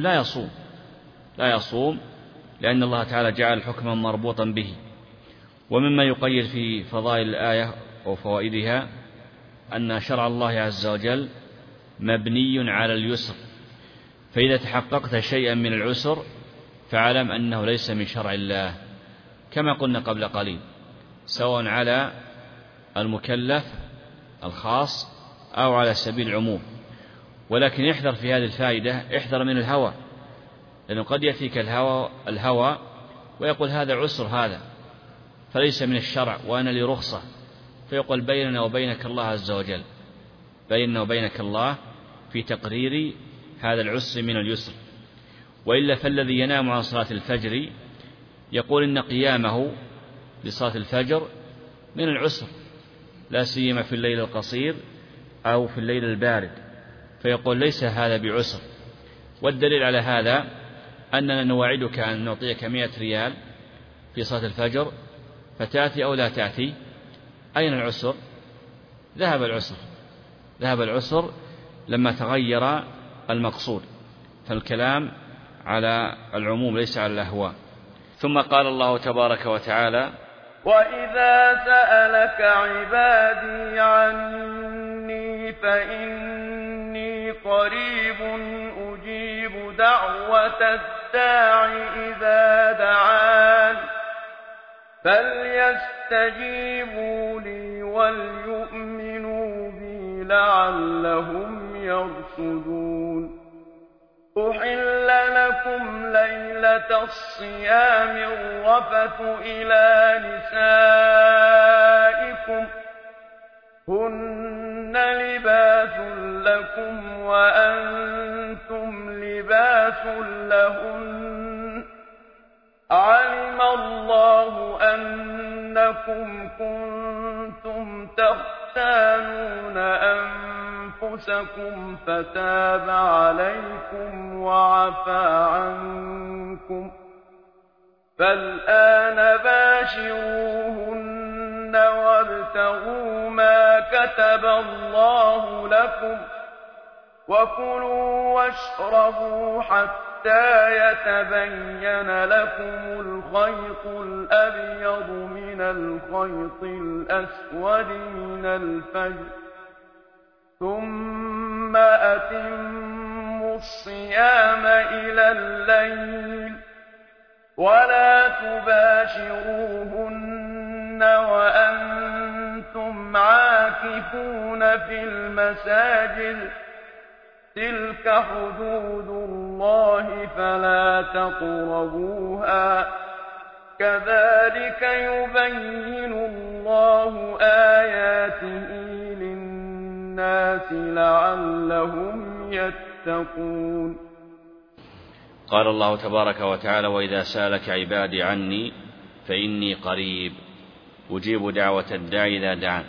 لا يصوم، لأن الله تعالى جعل حكما مربوطا به. ومما يقيد في فضائل الآية وفوائدها أن شرع الله عز وجل مبني على اليسر، فإذا تحققت شيئا من العسر فاعلم أنه ليس من شرع الله، كما قلنا قبل قليل، سواء على المكلف الخاص أو على سبيل العموم. ولكن احذر في هذه الفائدة، احذر من الهوى، لأنه قد يأتيك الهوى ويقول هذا عسر، هذا فليس من الشرع وأنا لي رخصة، فيقول بيننا وبينك الله عز وجل، بيننا وبينك الله في تقرير هذا العسر من اليسر. وإلا فالذي ينام عن صلاة الفجر يقول إن قيامه لصلاة الفجر من العسر، لا سيما في الليل القصير أو في الليل البارد، فيقول ليس هذا بعسر. والدليل على هذا أننا نوعدك أن نعطيك 100 ريال في صلاة الفجر فتأتي أو لا تأتي، أين العسر؟ ذهب العسر لما تغير المقصود، فالكلام على العموم ليس على الأهواء. ثم قال الله تبارك وتعالى: وإذا سألك عبادي عني فإني قريب أجيب دعوة الداع إذا دعان فليستجيبوا لي وليؤمنوا بي لعلهم يرشدون. أحل لكم ليلة الصيام الرفث إلى نسائكم هن لباس لكم وأنتم لباس لهن علم الله أنكم كنتم تختانون أنفسكم فتاب عليكم وعفى عنكم فالآن باشروهن وابتغوا ما كتب الله لكم وكلوا واشربوا حتى يتبين لكم الخيط الأبيض من الخيط الأسود من الفجر ثم أتموا الصيام إلى الليل ولا تباشروهن وأنتم عاكفون في المساجد تلك حدود الله فلا تقربوها كذلك يبين الله آياته للناس لعلهم يتقون. قال الله تبارك وتعالى: وإذا سألك عبادي عني فإني قريب أجيب دعوة الداعي إذا دعان.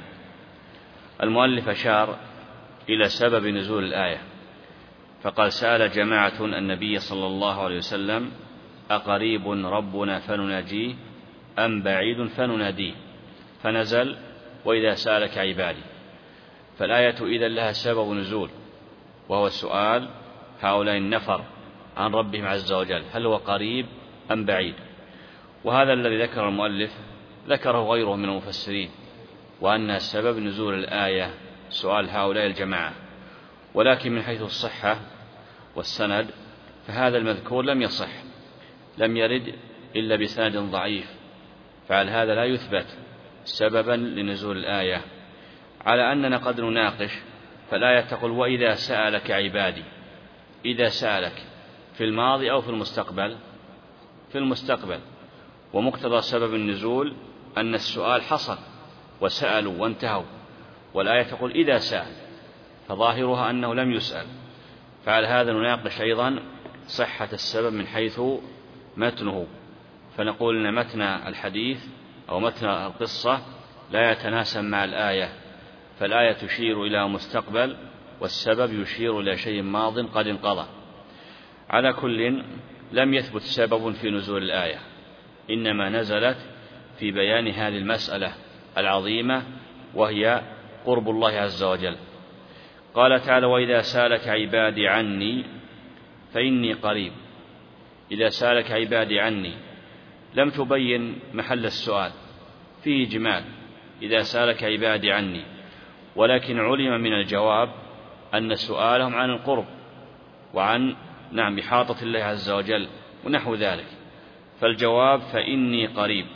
المؤلف أشار إلى سبب نزول الآية، فقال: سأل جماعة النبي صلى الله عليه وسلم: أقريب ربنا فنناجيه أم بعيد فنناديه؟ فنزل: وإذا سألك عبادي. فالآية إذن لها سبب نزول، وهو السؤال هؤلاء النفر عن ربهم عز وجل: هل هو قريب أم بعيد؟ وهذا الذي ذكر المؤلف ذكره غيره من المفسرين، وأن سبب نزول الآية سؤال هؤلاء الجماعة. ولكن من حيث الصحة والسند فهذا المذكور لم يصح، لم يرد إلا بسند ضعيف، فعلى هذا لا يثبت سببا لنزول الآية. على أننا قد نناقش، فالآية تقول: وإذا سألك عبادي. إذا سألك في الماضي أو في المستقبل؟ في المستقبل. ومقتضى سبب النزول أن السؤال حصل وسألوا وانتهوا، والآية تقول: إذا سأل، فظاهرها أنه لم يسأل. فعلى هذا نناقش أيضا صحة السبب من حيث متنه، فنقول أن متن الحديث أو متن القصة لا يتناسب مع الآية، فالآية تشير إلى مستقبل والسبب يشير إلى شيء ماض قد انقضى. على كل لم يثبت سبب في نزول الآية، إنما نزلت في بيان هذه المسألة العظيمة وهي قرب الله عز وجل. قال تعالى: وإذا سألك عبادي عني فإني قريب. إذا سألك عبادي عني لم تبين محل السؤال، فيه إجمال: إذا سألك عبادي عني، ولكن علم من الجواب أن سؤالهم عن القرب وعن إحاطة الله عز وجل ونحو ذلك، فالجواب فإني قريب.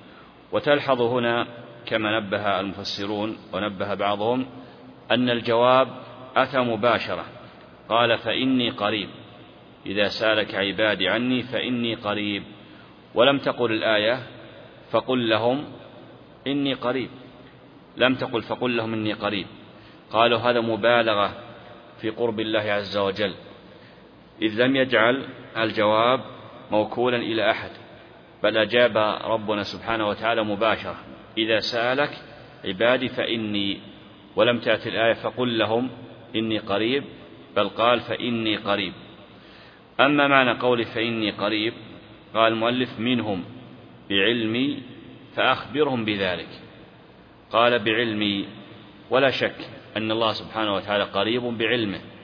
وتلحظ هنا كما نبه المفسرون ونبه بعضهم أن الجواب أتى مباشرة، قال: فإني قريب. إذا سألك عبادي عني فإني قريب، ولم تقل الآية فقل لهم إني قريب، لم تقل فقل لهم إني قريب. قالوا هذا مبالغة في قرب الله عز وجل، إذ لم يجعل الجواب موكولا إلى أحد، بل أجاب ربنا سبحانه وتعالى مباشرة: إذا سألك عبادي فإني، ولم تأتي الآية فقل لهم إني قريب، بل قال فإني قريب. أما معنى قول فإني قريب، قال المؤلف: منهم بعلمي فأخبرهم بذلك. قال بعلمي، ولا شك أن الله سبحانه وتعالى قريب بعلمه،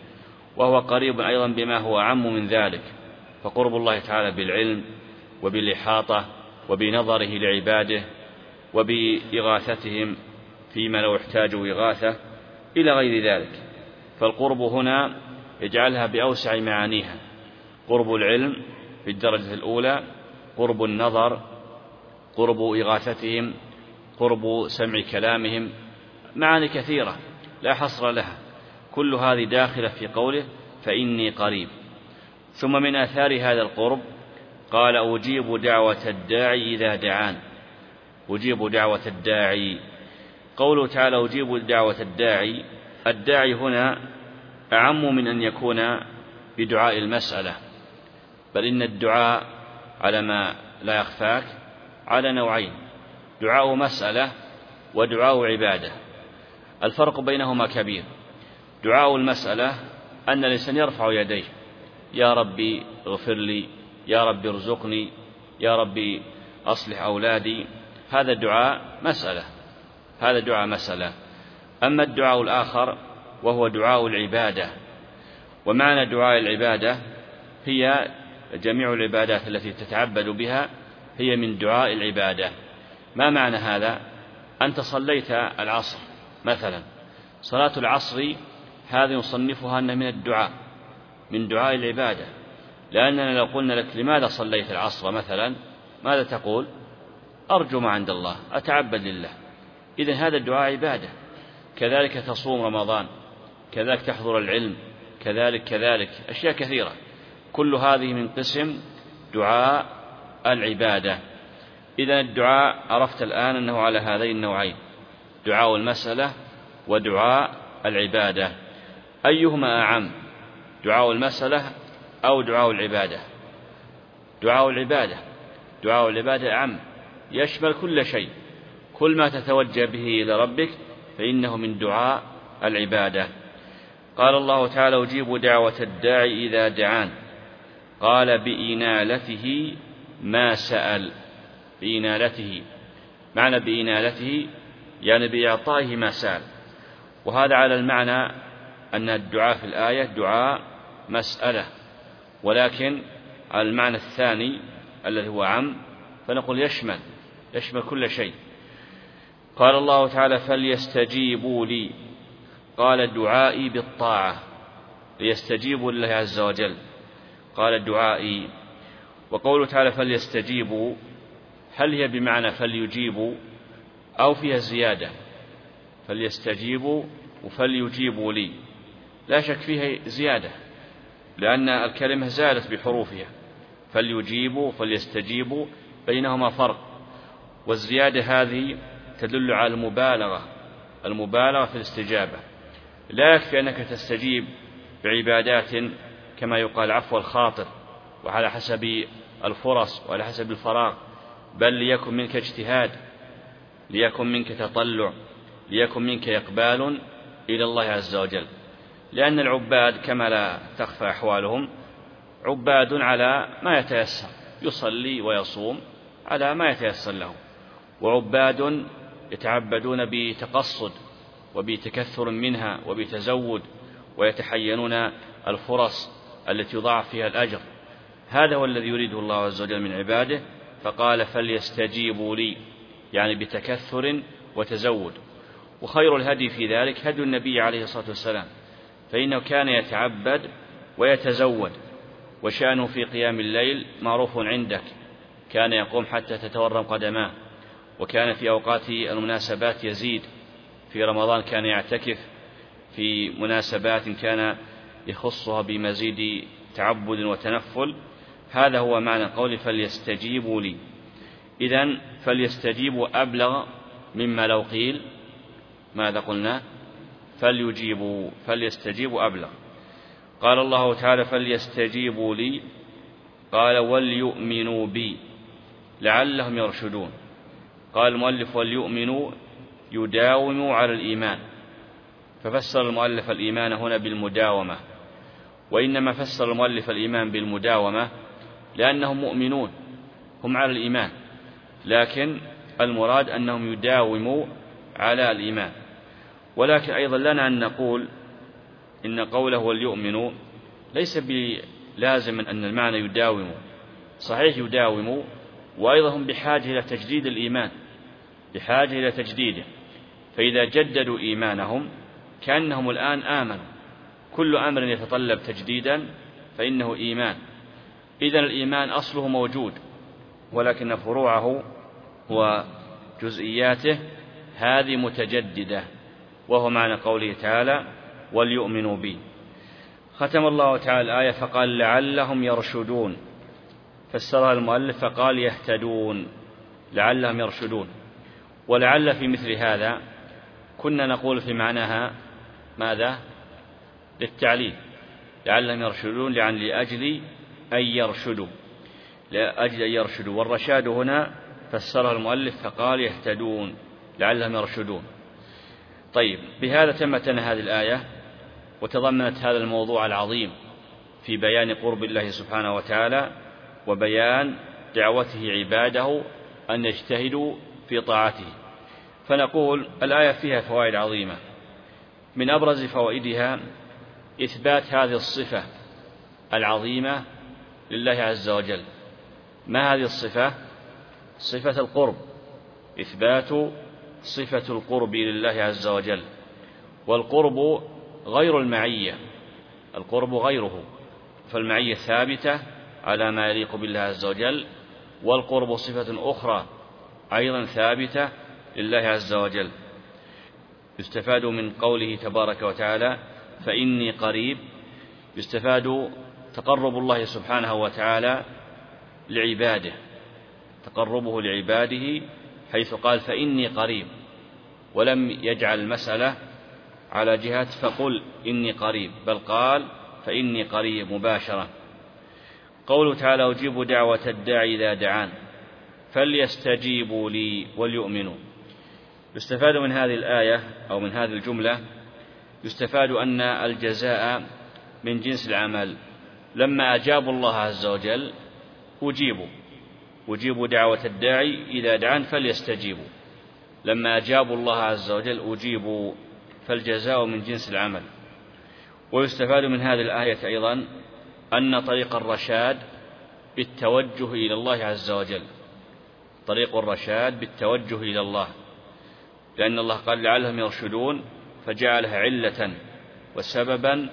وهو قريب أيضا بما هو أعم من ذلك، فقرب الله تعالى بالعلم وبالإحاطة وبنظره لعباده وبإغاثتهم فيما لو احتاجوا إغاثة إلى غير ذلك. فالقرب هنا يجعلها بأوسع معانيها: قرب العلم في الدرجة الأولى، قرب النظر، قرب إغاثتهم، قرب سمع كلامهم، معاني كثيرة لا حصر لها، كل هذه داخلة في قوله فإني قريب. ثم من آثار هذا القرب قال أجيب دعوة الداعي إذا دعان. أجيب دعوة الداعي، قوله تعالى أجيب دعوة الداعي، الداعي هنا أعم من أن يكون بدعاء المسألة، بل إن الدعاء على ما لا يخفاك على نوعين: دعاء مسألة ودعاء عبادة. الفرق بينهما كبير. دعاء المسألة أن الإنسان يرفع يديه: يا ربي اغفر لي، يا ربي ارزقني، يا ربي أصلح أولادي، هذا دعاء مسألة، هذا دعاء مسألة. أما الدعاء الآخر وهو دعاء العبادة، ومعنى دعاء العبادة هي جميع العبادات التي تتعبد بها هي من دعاء العبادة. ما معنى هذا؟ أنت صليت العصر مثلا، صلاة العصر هذه نصنفها أنها من الدعاء، من دعاء العبادة، لأننا لو قلنا لك لماذا صليت العصر مثلا، ماذا تقول؟ أرجو ما عند الله، أتعبد لله. إذن هذا الدعاء عبادة. كذلك تصوم رمضان، كذلك تحضر العلم، كذلك أشياء كثيرة، كل هذه من قسم دعاء العبادة. إذن الدعاء عرفت الآن أنه على هذين النوعين: دعاء المسألة ودعاء العبادة. أيهما أعم، دعاء المسألة أو دعاء العبادة؟ دعاء العبادة. دعاء العبادة أعم، يشمل كل شيء، كل ما تتوجه به إلى ربك فإنه من دعاء العبادة. قال الله تعالى أجيب دعوة الداعي إذا دعان، قال بإنالته ما سأل. بإنالته، معنى بإنالته يعني بإعطائه ما سأل، وهذا على المعنى أن الدعاء في الآية دعاء مسألة، ولكن على المعنى الثاني الذي هو عم فنقول يشمل كل شيء. قال الله تعالى فليستجيبوا لي، قال دعائي بالطاعة، ليستجيبوا لله عز وجل، قال دعائي. وقوله تعالى فليستجيبوا، هل هي بمعنى فليجيبوا أو فيها زيادة؟ فليستجيبوا وفليجيبوا لي، لا شك فيها زيادة، لأن الكلمة زادت بحروفها، فليجيبوا فليستجيبوا بينهما فرق، والزيادة هذه تدل على المبالغة في الاستجابة. لا يكفي أنك تستجيب بعبادات كما يقال عفو الخاطر وعلى حسب الفرص وعلى حسب الفراغ، بل ليكن منك اجتهاد، ليكن منك تطلع، ليكن منك إقبال إلى الله عز وجل. لأن العباد كما لا تخفى أحوالهم عباد على ما يتيسر، يصلي ويصوم على ما يتيسر له، وعباد يتعبدون بتقصد وبتكثر منها وبتزود، ويتحينون الفرص التي يضاعف فيها الأجر. هذا هو الذي يريده الله عز وجل من عباده، فقال فليستجيبوا لي، يعني بتكثر وتزود. وخير الهدي في ذلك هدي النبي عليه الصلاة والسلام، فإنه كان يتعبد ويتزود، وشأنه في قيام الليل معروف عندك، كان يقوم حتى تتورم قدماه، وكان في أوقات المناسبات يزيد، في رمضان كان يعتكف في مناسبات كان يخصها بمزيد تعبد وتنفل. هذا هو معنى قول فليستجيبوا لي. إذن فليستجيبوا أبلغ مما لو قيل ماذا قلنا؟ فليجيبوا، فليستجيبوا أبلغ. قال الله تعالى فليستجيبوا لي، قال وليؤمنوا بي لعلهم يرشدون. قال المؤلف وليؤمنوا يداوموا على الإيمان، ففسر المؤلف الإيمان هنا بالمداومة، وإنما فسر المؤلف الإيمان بالمداومة لأنهم مؤمنون، هم على الإيمان، لكن المراد أنهم يداوموا على الإيمان. ولكن أيضا لنا أن نقول إن قوله وليؤمنوا ليس بلازم أن المعنى يداوم، صحيح يداوم، وأيضا هم بحاجة إلى تجديد الإيمان، بحاجة إلى تجديده، فإذا جددوا إيمانهم كأنهم الآن آمنوا. كل أمر يتطلب تجديدا فإنه إيمان. إذن الإيمان أصله موجود، ولكن فروعه وجزئياته هذه متجددة، وهو معنى قوله تعالى وليؤمنوا بي. ختم الله تعالى الآية فقال لعلهم يرشدون، فسرها المؤلف فقال يهتدون، لعلهم يرشدون. ولعل في مثل هذا كنا نقول في معناها ماذا؟ للتعليل، لعلهم يرشدون يعني لأجل أن يرشدوا، لأجل أن يرشدوا. والرشاد هنا فسرها المؤلف فقال يهتدون لعلهم يرشدون. طيب، بهذا تمت لنا هذه الآية، وتضمنت هذا الموضوع العظيم في بيان قرب الله سبحانه وتعالى وبيان دعوته عباده أن يجتهدوا في طاعته. فنقول الآية فيها فوائد عظيمة، من أبرز فوائدها إثبات هذه الصفة العظيمة لله عز وجل. ما هذه الصفة؟ صفة القرب، إثبات صفة القرب لله عز وجل. والقرب غير المعية، القرب غيره، فالمعية ثابتة على ما يليق بالله عز وجل، والقرب صفة أخرى أيضا ثابتة لله عز وجل. يستفاد من قوله تبارك وتعالى فإني قريب، يستفاد تقرب الله سبحانه وتعالى لعباده، تقربه لعباده، حيث قال فإني قريب، ولم يجعل المسألة على جهة فقل إني قريب، بل قال فإني قريب مباشرة. قوله تعالى أجيب دعوة الداعي إذا دعان فليستجيبوا لي وليؤمنوا. يستفاد من هذه الآية أو من هذه الجملة يستفاد أن الجزاء من جنس العمل. لما أجابوا الله عز وجل أجيبوا دعوة الداعي إذا دعان فليستجيبوا، لما أجابوا الله عز وجل أجيبوا، فالجزاء من جنس العمل. ويستفاد من هذه الآية أيضا أن طريق الرشاد بالتوجه إلى الله عز وجل، طريق الرشاد بالتوجه إلى الله، لأن الله قال لعلهم يرشدون فجعلها علة وسببا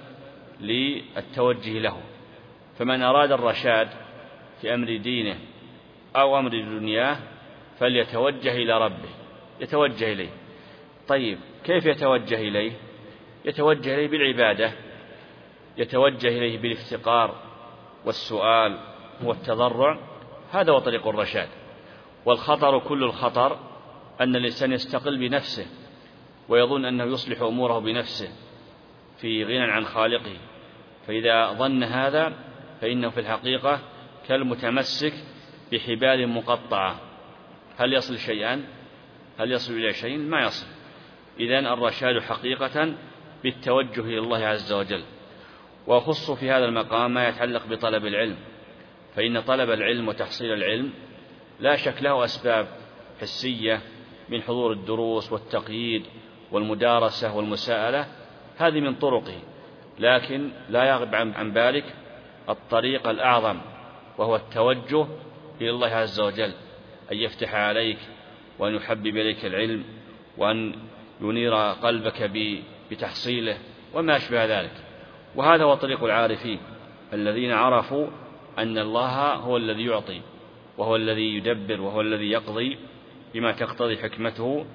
للتوجه له. فمن أراد الرشاد في أمر دينه أو أمر دنياه فليتوجه إلى ربه، يتوجه إليه. طيب، كيف يتوجه إليه؟ يتوجه إليه بالعبادة، يتوجه إليه بالافتقار والسؤال والتضرع، هذا هو طريق الرشاد. والخطر كل الخطر أن الإنسان يستقل بنفسه ويظن أنه يصلح أموره بنفسه في غنى عن خالقه، فإذا ظن هذا فإنه في الحقيقة كالمتمسك بحبال مقطعة، هل يصل شيئا؟ هل يصل إلى شيء؟ ما يصل. إذن الرشاد حقيقة بالتوجه إلى الله عز وجل. وأخص في هذا المقام ما يتعلق بطلب العلم، فإن طلب العلم وتحصيل العلم لا شك له أسباب حسية من حضور الدروس والتقييد والمدارسة والمساءلة، هذه من طرقه، لكن لا يغب عن بالك الطريق الأعظم، وهو التوجه إلى الله عز وجل، أن يفتح عليك وأن يحبب إليك العلم وأن ينير قلبك بتحصيله وما أشبه ذلك. وهذا هو طريق العارفين الذين عرفوا أن الله هو الذي يعطي وهو الذي يدبر وهو الذي يقضي بما تقتضي حكمته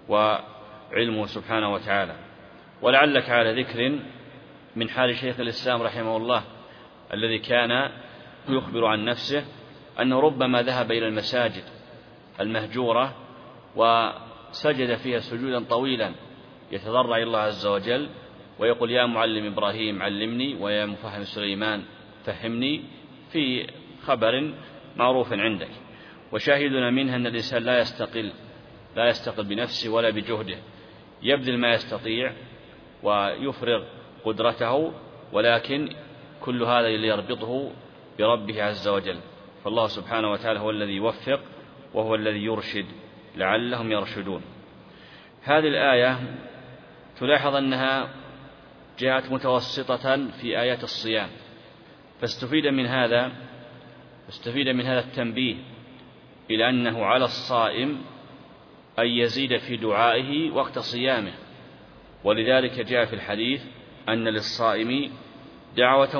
وعلمه سبحانه وتعالى. ولعلك على ذكر من حال شيخ الإسلام رحمه الله الذي كان يخبر عن نفسه أنه ربما ذهب إلى المساجد المهجورة وسجد فيها سجودا طويلا يتضرع إلى الله عز وجل ويقول يا معلم إبراهيم علمني ويا مفهم سليمان فهمني، في خبر معروف عندك. وشاهدنا منها أن الإنسان لا يستقل بنفسه ولا بجهده، يبذل ما يستطيع ويفرغ قدرته، ولكن كل هذا ليربطه بربه عز وجل. فالله سبحانه وتعالى هو الذي يوفق وهو الذي يرشد لعلهم يرشدون. هذه الآية تلاحظ أنها جاءت متوسطة في آيات الصيام، فاستفيد من هذا التنبيه إلى أنه على الصائم أن يزيد في دعائه وقت صيامه، ولذلك جاء في الحديث أن للصائم دعوة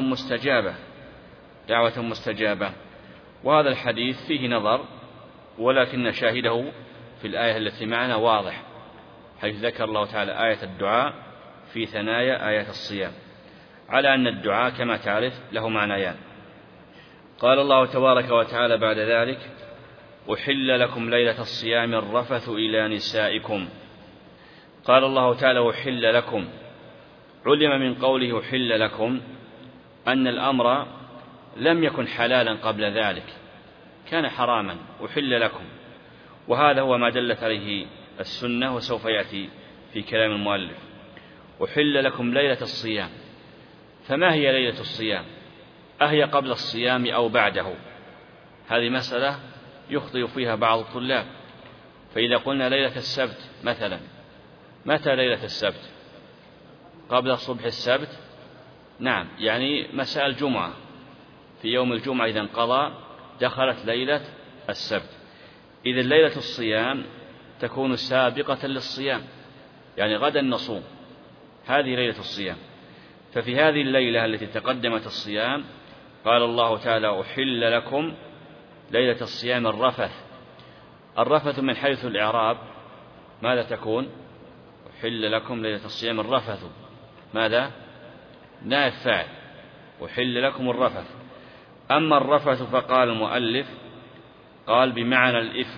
مستجابة. وهذا الحديث فيه نظر، ولكن شاهده في الآية التي معنا واضح، حيث ذكر الله تعالى آية الدعاء في ثنايا آيات الصيام، على أن الدعاء كما تعرف له معنيان. قال الله تبارك وتعالى بعد ذلك: أحل لكم ليلة الصيام الرفث إلى نسائكم. قال الله تعالى: أحل لكم. علم من قوله أحل لكم أن الأمر لم يكن حلالا قبل ذلك، كان حراما، أحل لكم، وهذا هو ما دلت عليه السنة، وسوف يأتي في كلام المؤلف. أحل لكم ليلة الصيام، فما هي ليلة الصيام؟ أهي قبل الصيام أو بعده؟ هذه مسألة يخطئ فيها بعض الطلاب. فإذا قلنا ليلة السبت مثلا، متى ليلة السبت؟ قبل صبح السبت؟ نعم، يعني مساء الجمعة، في يوم الجمعة إذا انقضى دخلت ليلة السبت. إذن ليلة الصيام تكون سابقة للصيام، يعني غدا نصوم، هذه ليلة الصيام. ففي هذه الليلة التي تقدمت الصيام قال الله تعالى: أحل لكم ليلة الصيام الرفث من حيث الإعراب ماذا تكون؟ أحل لكم ليلة الصيام الرفث، ماذا؟ نائب فاعل، أحل لكم الرفث. أما الرفث فقال المؤلف قال بمعنى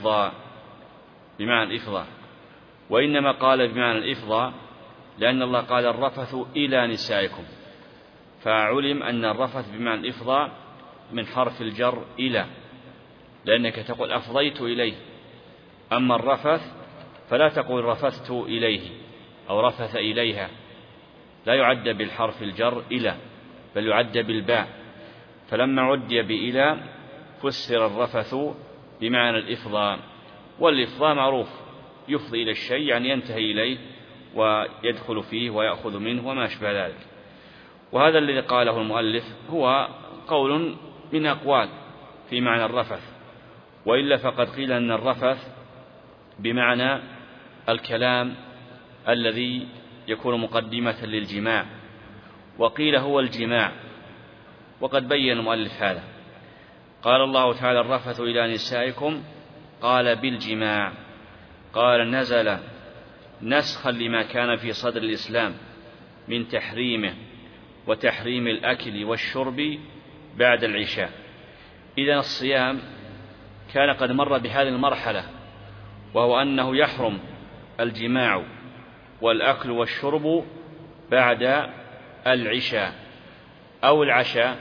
الإفضاء، وإنما قال بمعنى الإفضاء لأن الله قال الرفث إلى نسائكم، فعلم أن الرفث بمعنى الإفضاء من حرف الجر إلى، لأنك تقول أفضيت إليه. أما الرفث فلا تقول رفثت إليه أو رفث إليها، لا يعد بالحرف الجر إلى، بل يعد بالباء. فلما عدي بإلى فسر الرفث بمعنى الإفضاء، والإفضاء معروف، يفضي إلى الشيء يعني ينتهي إليه ويدخل فيه ويأخذ منه وما أشبه ذلك. وهذا الذي قاله المؤلف هو قول من أقوال في معنى الرفث، وإلا فقد قيل أن الرفث بمعنى الكلام الذي يكون مقدمة للجماع، وقيل هو الجماع، وقد بين المؤلف هذا. قال الله تعالى: الرفث إلى نسائكم، قال بالجماع، قال نزل نسخا لما كان في صدر الإسلام من تحريمه وتحريم الأكل والشرب بعد العشاء. إذن الصيام كان قد مر بهذه المرحلة، وهو أنه يحرم الجماع والأكل والشرب بعد العشاء أو العشاء،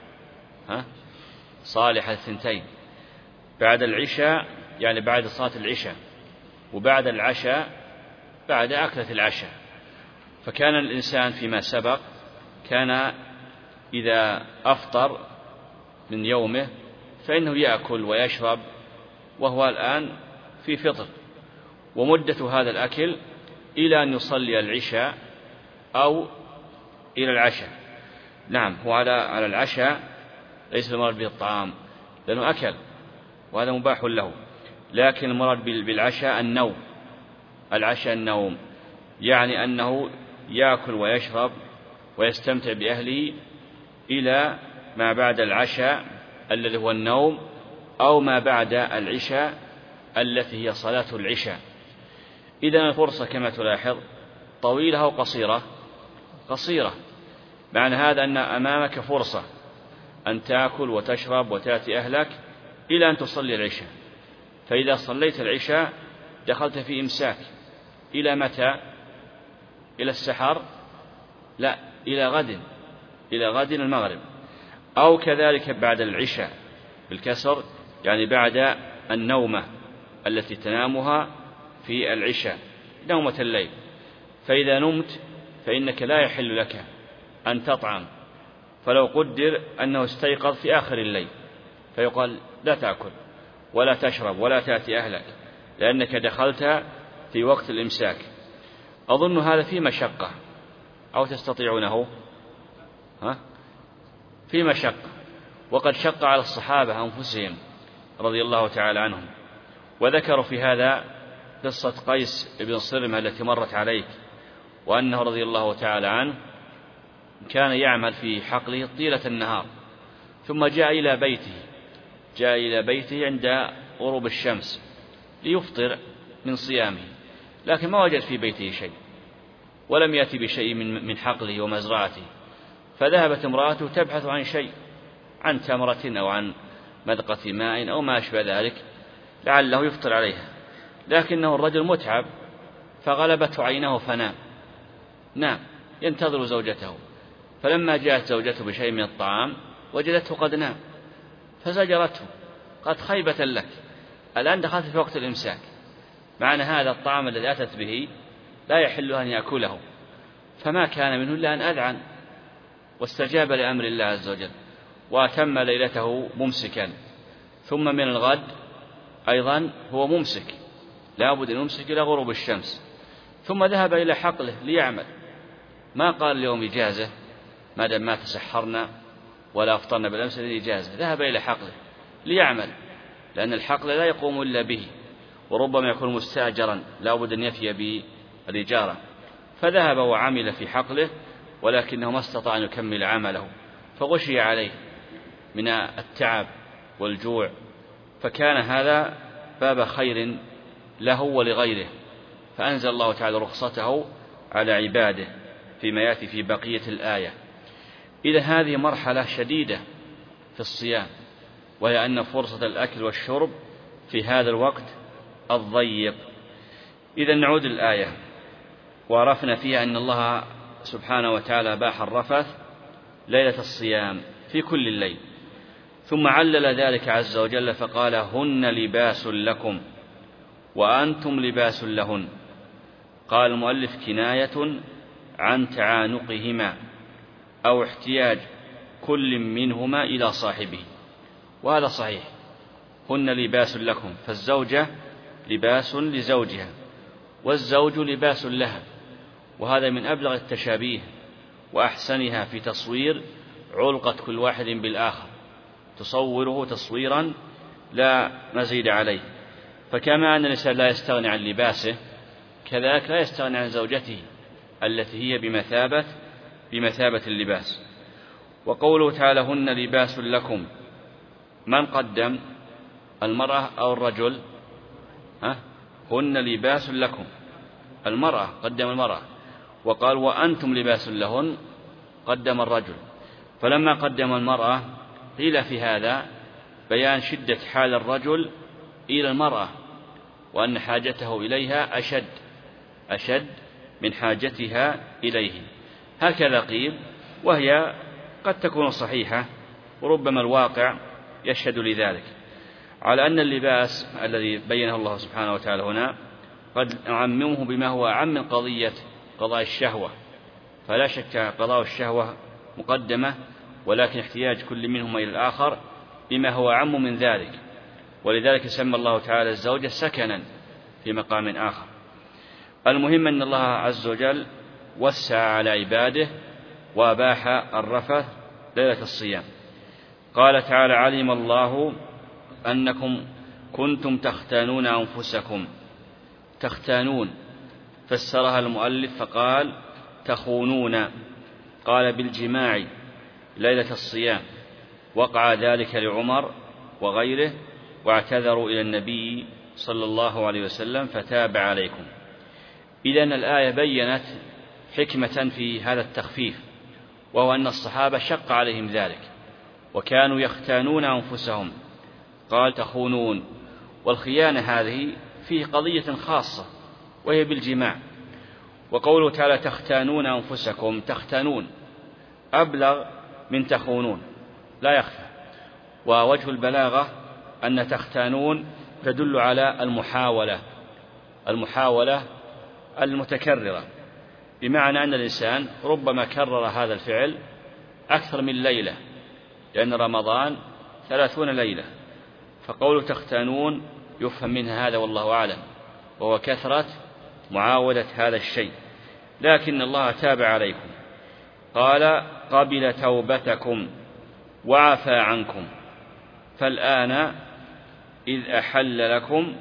صالح الثنتين، بعد العشاء يعني بعد صلاة العشاء، وبعد العشاء بعد أكلة العشاء. فكان الإنسان فيما سبق كان إذا أفطر من يومه فإنه يأكل ويشرب وهو الآن في فطر، ومدة هذا الأكل إلى أن يصلي العشاء أو إلى العشاء. نعم، هو على العشاء ليس المراد به الطعام لأنه أكل وهذا مباح له، لكن المراد بالعشاء النوم، العشاء النوم، يعني أنه يأكل ويشرب ويستمتع بأهله إلى ما بعد العشاء الذي هو النوم، أو ما بعد العشاء التي هي صلاة العشاء. إذن الفرصة كما تلاحظ طويلة أو قصيرة؟ قصيرة. معنى هذا أن أمامك فرصة أن تأكل وتشرب وتأتي أهلك إلى أن تصلي العشاء. فإذا صليت العشاء دخلت في إمساك إلى متى؟ إلى السحر؟ لا، إلى غد المغرب، أو كذلك بعد العشاء بالكسر، يعني بعد النومة التي تنامها في العشاء، نومة الليل. فإذا نمت فإنك لا يحل لك أن تطعم، فلو قدر أنه استيقظ في آخر الليل فيقال لا تأكل ولا تشرب ولا تأتي أهلك لأنك دخلت في وقت الإمساك. أظن هذا فيه مشقة، أو تستطيعونه؟ في مشقة، وقد شق على الصحابة أنفسهم رضي الله تعالى عنهم. وذكروا في هذا قصة قيس بن صرمة التي مرت عليك، وأنه رضي الله تعالى عنه كان يعمل في حقله طيلة النهار، ثم جاء إلى بيته عند غروب الشمس ليفطر من صيامه، لكن ما وجد في بيته شيء، ولم يأتي بشيء من حقله ومزرعته، فذهبت امرأته تبحث عن شيء، عن تمرة أو عن مذقة ماء أو ما أشبه ذلك لعله يفطر عليها، لكنه الرجل متعب فغلبته عينه فنام، ينتظر زوجته، فلما جاءت زوجته بشيء من الطعام وجدته قد نام، فزجرته: قد خيبة لك، الآن دخلت في وقت الإمساك، معنى هذا الطعام الذي أتت به لا يحل أن يأكله، فما كان منه إلا أن أذعن واستجاب لأمر الله عز وجل، وأتم ليلته ممسكا، ثم من الغد أيضا هو ممسك، لا بد أن يمسك إلى غروب الشمس، ثم ذهب إلى حقله ليعمل، ما قال اليوم إجازة ما دام ما تسحرنا ولا أفطرنا بالأمس إجازة، ذهب إلى حقله ليعمل، لأن الحقل لا يقوم إلا به، وربما يكون مستأجرا لا بد أن يفي بالإجارة، فذهب وعمل في حقله، ولكنه ما استطاع أن يكمل عمله، فغشي عليه من التعب والجوع، فكان هذا باب خير له ولغيره، فأنزل الله تعالى رخصته على عباده فيما يأتي في بقية الآية. إذا هذه مرحلة شديدة في الصيام، وهي أن فرصة الأكل والشرب في هذا الوقت الضيق. إذا نعود الآية، وعرفنا فيها أن الله سبحانه وتعالى باح الرفث ليلة الصيام في كل الليل، ثم علل ذلك عز وجل فقال: هن لباس لكم وأنتم لباس لهن. قال المؤلف: كناية عن تعانقهما أو احتياج كل منهما إلى صاحبه، وهذا صحيح، هن لباس لكم، فالزوجة لباس لزوجها، والزوج لباس لها، وهذا من أبلغ التشابيه وأحسنها في تصوير علقة كل واحد بالآخر، تصوره تصويرا لا مزيد عليه. فكما أن الإنسان لا يستغني عن لباسه، كذلك لا يستغني عن زوجته التي هي بمثابة اللباس. وقوله تعالى: هن لباس لكم، من قدم، المرأة أو الرجل؟ هن لباس لكم، المرأة، قدم المرأة. وقال: وأنتم لباس لهن، قدم الرجل. فلما قدم المرأة قيل في هذا بيان شدة حال الرجل إلى المرأة، وأن حاجته إليها أشد من حاجتها إليه، هكذا قيل، وهي قد تكون صحيحة، وربما الواقع يشهد لذلك، على أن اللباس الذي بينه الله سبحانه وتعالى هنا قد نعممه بما هو أعم من قضية قضاء الشهوة، فلا شك قضاء الشهوة مقدمة، ولكن احتياج كل منهما إلى الآخر بما هو أعم من ذلك، ولذلك سمى الله تعالى الزوجة سكنا في مقام آخر. المهم أن الله عز وجل وسع على عباده وأباح الرفث ليلة الصيام. قال تعالى: علم الله أنكم كنتم تختانون أنفسكم. تختانون فسرها المؤلف فقال: تخونون. قال: بالجماع ليلة الصيام، وقع ذلك لعمر وغيره، واعتذروا إلى النبي صلى الله عليه وسلم فتاب عليكم. إذن الآية بيّنت حكمة في هذا التخفيف، وهو أن الصحابة شق عليهم ذلك، وكانوا يختانون أنفسهم، قال تخونون، والخيانة هذه فيه قضية خاصة وهي بالجماع. وقوله تعالى: تختانون أنفسكم، تختانون أبلغ من تخونون، لا يخفى. ووجه البلاغة أن تختانون تدل على المحاولة المتكررة، بمعنى أن الإنسان ربما كرر هذا الفعل أكثر من ليلة، لأن رمضان 30 ليلة، فقول تختانون يفهم منها هذا والله أعلم، وهو كثرة معاودة هذا الشيء. لكن الله تاب عليكم قال قبل توبتكم وعفى عنكم، فالآن إذ أحل لكم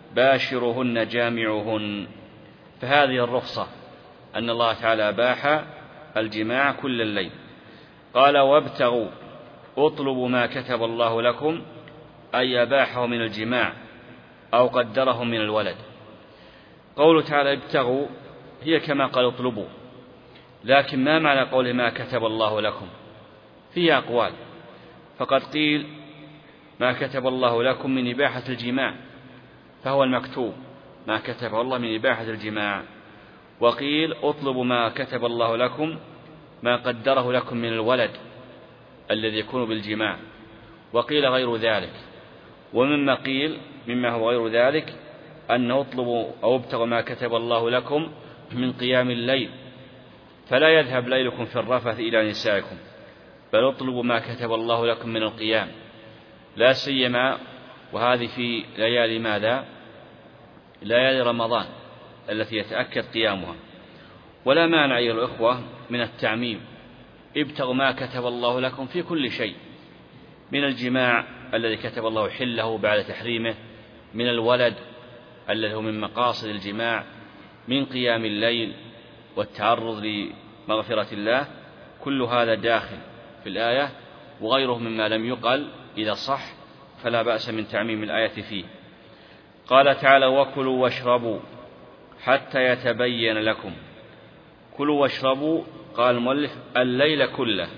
باشروهن جامعوهن. فهذه الرخصة أن الله تعالى أباح الجماع كل الليل. قال وابتغوا، اطلبوا ما كتب الله لكم، أي أباحه من الجماع أو قدره من الولد. قوله تعالى ابتغوا هي كما قال اطلبوا، لكن ما معنى قوله ما كتب الله لكم؟ فيه أقوال، فقد قيل ما كتب الله لكم من إباحة الجماع فهو المكتوب، ما كتبه الله من إباحة الجماع. وقيل اطلبوا ما كتب الله لكم، ما قدره لكم من الولد الذي يكون بالجماع. وقيل غير ذلك. ومما قيل مما هو غير ذلك أن اطلبوا أو ابتغوا ما كتب الله لكم من قيام الليل، فلا يذهب ليلكم في الرفث إلى نسائكم، بل اطلبوا ما كتب الله لكم من القيام، لا سيما وهذه في ليالي ماذا؟ ليالي رمضان التي يتأكد قيامها. ولا مانع أيها الأخوة من التعميم، ابتغوا ما كتب الله لكم في كل شيء، من الجماع الذي كتب الله حله بعد تحريمه، من الولد الذي هو من مقاصد الجماع، من قيام الليل والتعرض لمغفرة الله، كل هذا داخل في الآية، وغيره مما لم يقل إذا صح فلا بأس من تعميم الآية فيه. قال تعالى وكلوا واشربوا حتى يتبين لكم. كلوا واشربوا قال المؤلف الليل كله،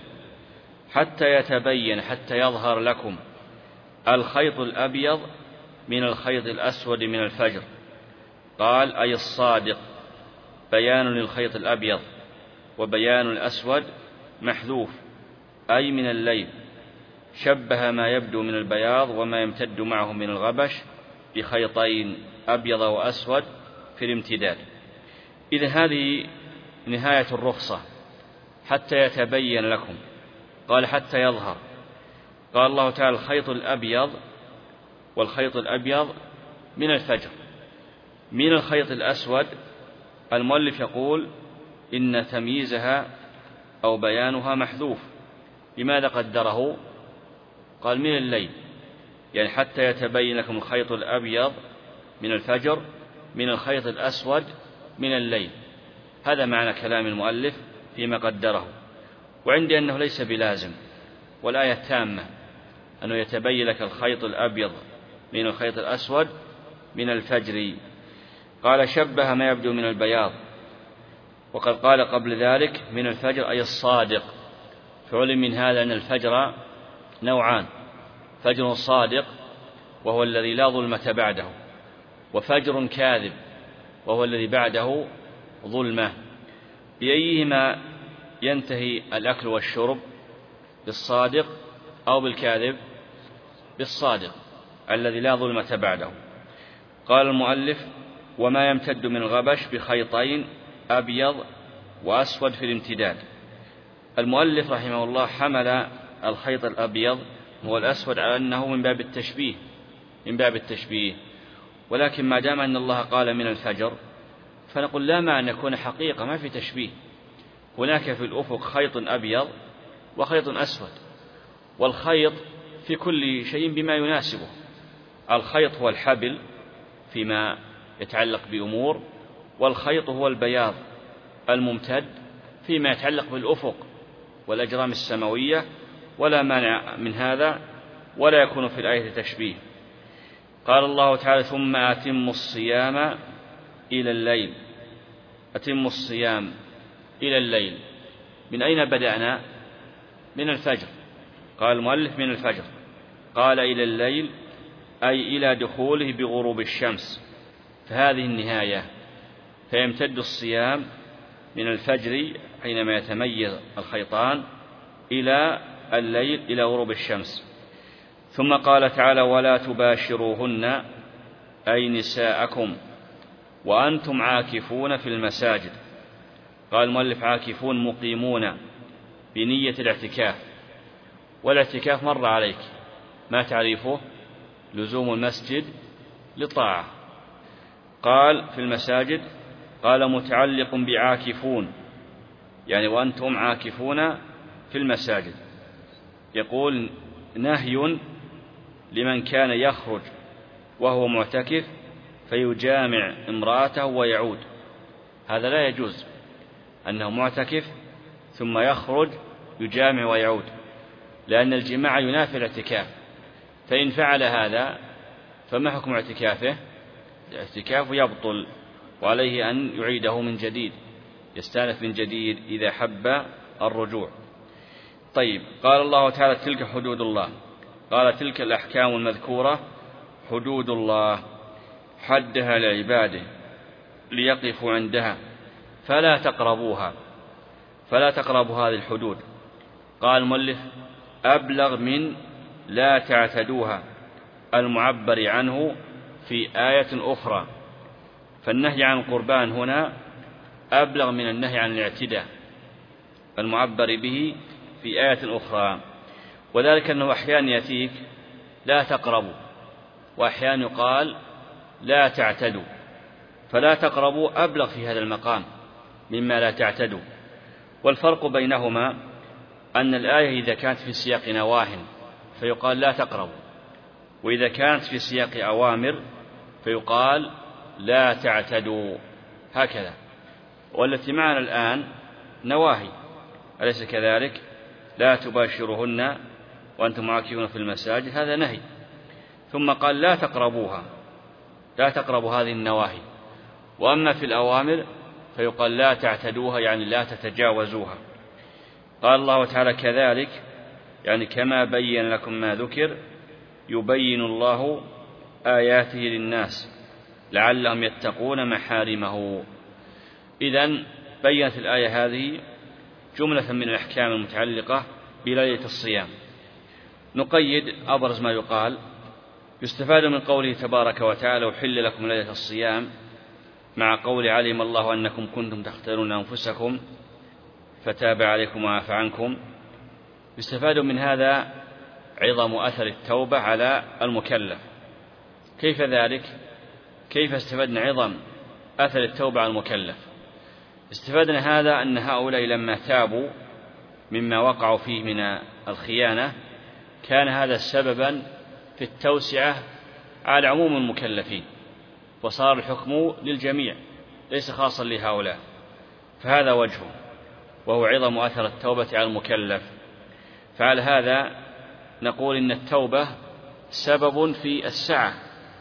حتى يتبين حتى يظهر لكم الخيط الأبيض من الخيط الأسود من الفجر. قال أي الصادق، بيان للخيط الأبيض، وبيان الأسود محذوف أي من الليل. شبه ما يبدو من البياض وما يمتد معه من الغبش بخيطين أبيض وأسود في الامتداد. إذا هذه نهاية الرخصة، حتى يتبين لكم. قال حتى يظهر. قال الله تعالى الخيط الأبيض، والخيط الأبيض من الفجر. من الخيط الأسود المؤلف يقول إن تمييزها أو بيانها محذوف. لماذا قدره؟ قال من الليل، يعني حتى يتبين لكم الخيط الأبيض من الفجر من الخيط الأسود من الليل. هذا معنى كلام المؤلف فيما قدره. وعندي أنه ليس بلازم، والآية تامة أنه يتبين لك الخيط الأبيض من الخيط الأسود من الفجر. قال شبه ما يبدو من البياض، وقد قال قبل ذلك من الفجر أي الصادق. فعلم من هذا أن الفجر نوعان: فجر صادق وهو الذي لا ظلمة بعده، وفجر كاذب وهو الذي بعده ظلمة. بأيهما ينتهي الأكل والشرب؟ بالصادق أو بالكاذب؟ بالصادق الذي لا ظلمة بعده. قال المؤلف وما يمتد من الغبش بخيطين أبيض وأسود في الامتداد. المؤلف رحمه الله حمل الخيط الأبيض هو الأسود على أنه من باب التشبيه، ولكن ما دام أن الله قال من الفجر فنقول لا معنى أن يكون حقيقة، ما في تشبيه. هناك في الأفق خيط أبيض وخيط أسود، والخيط في كل شيء بما يناسبه. الخيط هو الحبل فيما يتعلق بأمور، والخيط هو البياض الممتد فيما يتعلق بالأفق والأجرام السماوية، ولا مانع من هذا، ولا يكون في الآية تشبيه. قال الله تعالى ثم أتموا الصيام إلى الليل. أتموا الصيام إلى الليل، من أين بدأنا؟ من الفجر. قال المؤلف من الفجر. قال إلى الليل أي إلى دخوله بغروب الشمس، فهذه النهاية. فيمتد الصيام من الفجر حينما يتميز الخيطان إلى الليل إلى غروب الشمس. ثم قال تعالى ولا تباشروهن أي نساءكم وأنتم عاكفون في المساجد. قال المؤلف عاكفون مقيمون بنية الاعتكاف، والاعتكاف مر عليك ما تعريفه؟ لزوم المسجد لطاعة. قال في المساجد، قال متعلق بعاكفون يعني وأنتم عاكفون في المساجد. يقول نهي لمن كان يخرج وهو معتكف فيجامع امرأته ويعود، هذا لا يجوز، أنه معتكف ثم يخرج يجامع ويعود، لأن الجماع ينافي الاعتكاف، فإن فعل هذا فما حكم اعتكافه؟ الاعتكاف يبطل، وعليه أن يعيده من جديد، يستأنف من جديد إذا حب الرجوع. طيب، قال الله تعالى تلك حدود الله، قال تلك الأحكام المذكورة حدود الله حدها لعباده ليقفوا عندها فلا تقربوها. فلا تقربوا هذه الحدود، قال المؤلف أبلغ من لا تعتدوها المعبر عنه في آية أخرى، فالنهي عن القربان هنا أبلغ من النهي عن الاعتداء المعبر به في آية أخرى، وذلك أنه أحيانا يأتيك لا تقربوا، وأحيانا يقال لا تعتدوا، فلا تقربوا أبلغ في هذا المقام مما لا تعتدوا. والفرق بينهما أن الآية إذا كانت في سياق نواه فيقال لا تقربوا، وإذا كانت في سياق أوامر فيقال لا تعتدوا، هكذا. والتي معنا الآن نواهي، أليس كذلك؟ لا تباشرهن وأنتم عاكفون في المساجد، هذا نهي، ثم قال لا تقربوها، لا تقربوا هذه النواهي. وأما في الأوامر فيقال لا تعتدوها، يعني لا تتجاوزوها. قال الله تعالى كذلك، يعني كما بين لكم ما ذكر يبين الله آياته للناس لعلهم يتقون محارمه. إذن بينت الآية هذه جملة من الأحكام المتعلقة بليلة الصيام. نقيد أبرز ما يقال. يستفاد من قوله تبارك وتعالى وحل لكم ليلة الصيام، مع قول علم الله أنكم كنتم تختارون أنفسكم فتاب عليكم وعفى عنكم. يستفاد من هذا عظم أثر التوبة على المكلف. كيف ذلك؟ كيف استفدنا عظم أثر التوبة على المكلف؟ استفدنا هذا أن هؤلاء لما تابوا مما وقعوا فيه من الخيانة كان هذا سببا في التوسعة على عموم المكلفين، وصار الحكم للجميع ليس خاصا لهؤلاء، فهذا وجهه، وهو عظم أثر التوبة على المكلف. فعلى هذا نقول إن التوبة سبب في السعة،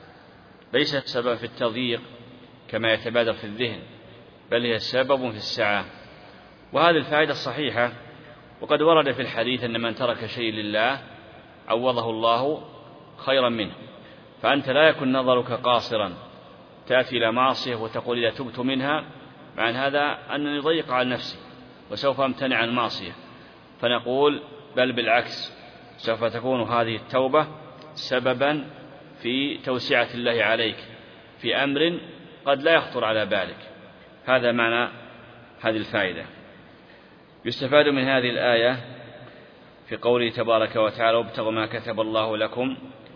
ليست سبب في التضييق كما يتبادر في الذهن، بل هي سبب في السعة، وهذه الفائدة الصحيحة. وقد ورد في الحديث أن من ترك شيء لله عوضه الله خيرا منه، فأنت لا يكون نظرك قاصرا تأتي إلى معصية وتقول إذا تبت منها، مع هذا أنني ضيق على نفسي وسوف أمتنع عن المعصية، فنقول بل بالعكس، سوف تكون هذه التوبة سببا في توسعة الله عليك في أمر قد لا يخطر على بالك. هذا معنى هذه الفائدة. يستفاد من هذه الآية في قوله تبارك وتعالى وابتغوا ما كتب الله لكم،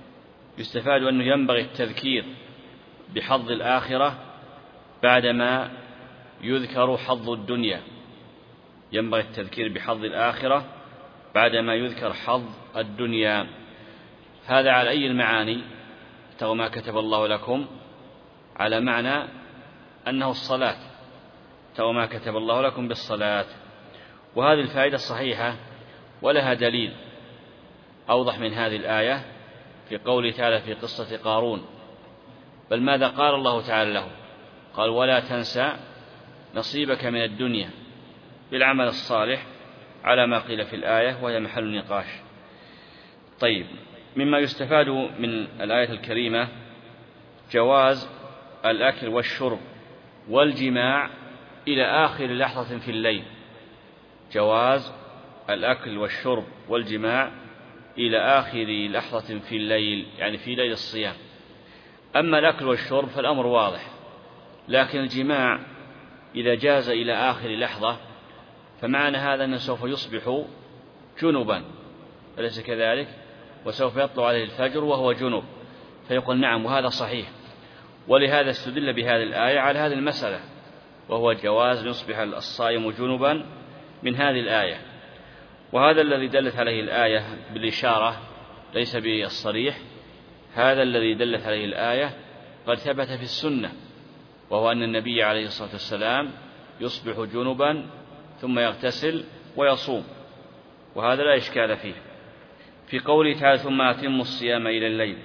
يستفاد أنه ينبغي التذكير بحظ الآخرة بعدما يذكر حظ الدنيا، ينبغي التذكير بحظ الآخرة بعدما يذكر حظ الدنيا. هذا على أي المعاني؟ ابتغوا ما كتب الله لكم على معنى أنه الصلاة، ابتغوا ما كتب الله لكم بالصلاة. وهذه الفائدة الصحيحة ولها دليل أوضح من هذه الآية في قوله تعالى في قصة قارون، بل ماذا قال الله تعالى له؟ قال ولا تنسى نصيبك من الدنيا بالعمل الصالح، على ما قيل في الآية وهي محل نقاش. طيب، مما يستفاد من الآية الكريمة جواز الأكل والشرب والجماع إلى آخر لحظة في الليل، جواز الأكل والشرب والجماع إلى آخر لحظة في الليل، يعني في ليل الصيام. أما الأكل والشرب فالأمر واضح، لكن الجماع إذا جاز إلى آخر لحظة فمعنى هذا أنه سوف يصبح جنبا، أليس كذلك؟ وسوف يطلع عليه الفجر وهو جنب، فيقول نعم وهذا صحيح. ولهذا استدل بهذه الآية على هذه المسألة، وهو جواز يصبح الصائم جنبا من هذه الآية، وهذا الذي دلت عليه الآية بالإشارة ليس بالصريح، هذا الذي دلت عليه الآية قد ثبت في السنة، وهو أن النبي عليه الصلاة والسلام يصبح جنبا ثم يغتسل ويصوم، وهذا لا إشكال فيه. في قوله تعالى ثم أتموا الصيام إلى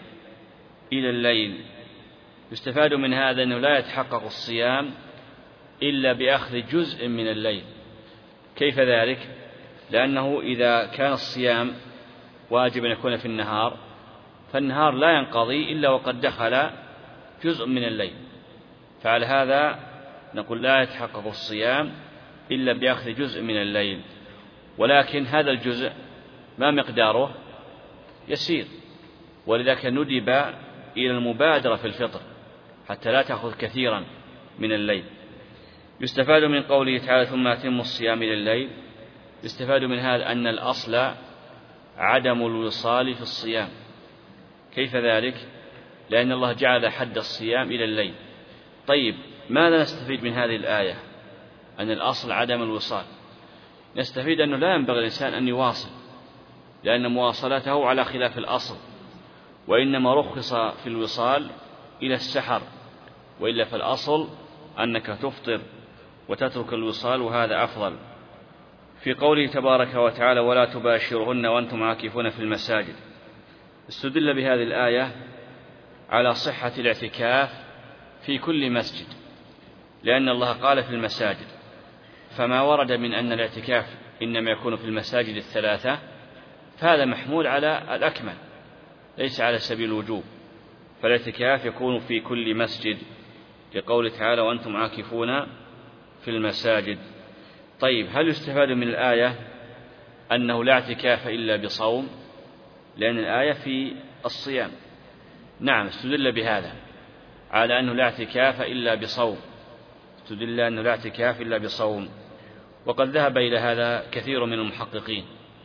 الليل يستفاد من هذا أنه لا يتحقق الصيام إلا بأخذ جزء من الليل. كيف ذلك؟ لأنه إذا كان الصيام واجب أن يكون في النهار، فالنهار لا ينقضي إلا وقد دخل جزء من الليل، فعلى هذا نقول لا يتحقق الصيام إلا بأخذ جزء من الليل. ولكن هذا الجزء ما مقداره؟ يسير، ولذلك ندب إلى المبادرة في الفطر حتى لا تأخذ كثيرا من الليل. يستفاد من قوله تعالى ثم أتموا الصيام إلى الليل، يستفاد من هذا أن الأصل عدم الوصال في الصيام. كيف ذلك؟ لأن الله جعل حد الصيام إلى الليل. طيب، ماذا نستفيد من هذه الآية؟ أن الأصل عدم الوصال. نستفيد أنه لا ينبغي الإنسان أن يواصل، لأن مواصلته على خلاف الأصل، وإنما رخص في الوصال إلى السحر، وإلا فالأصل أنك تفطر وتترك الوصال، وهذا أفضل. في قوله تبارك وتعالى ولا تباشرهن وأنتم عاكفون في المساجد، استدل بهذه الآية على صحة الاعتكاف في كل مسجد، لأن الله قال في المساجد، فما ورد من أن الاعتكاف إنما يكون في المساجد الثلاثة فهذا محمول على الأكمل ليس على سبيل الوجوب، فالاعتكاف يكون في كل مسجد لقول تعالى وأنتم عاكفون في المساجد. طيب، هل يستفاد من الآية أنه لا اعتكاف إلا بصوم؟ لأن الآية في الصيام. نعم، استدل بهذا على أنه لا اعتكاف إلا بصوم، استدل أنه لا اعتكاف إلا بصوم، وقد ذهب إلى هذا كثير من المحققين،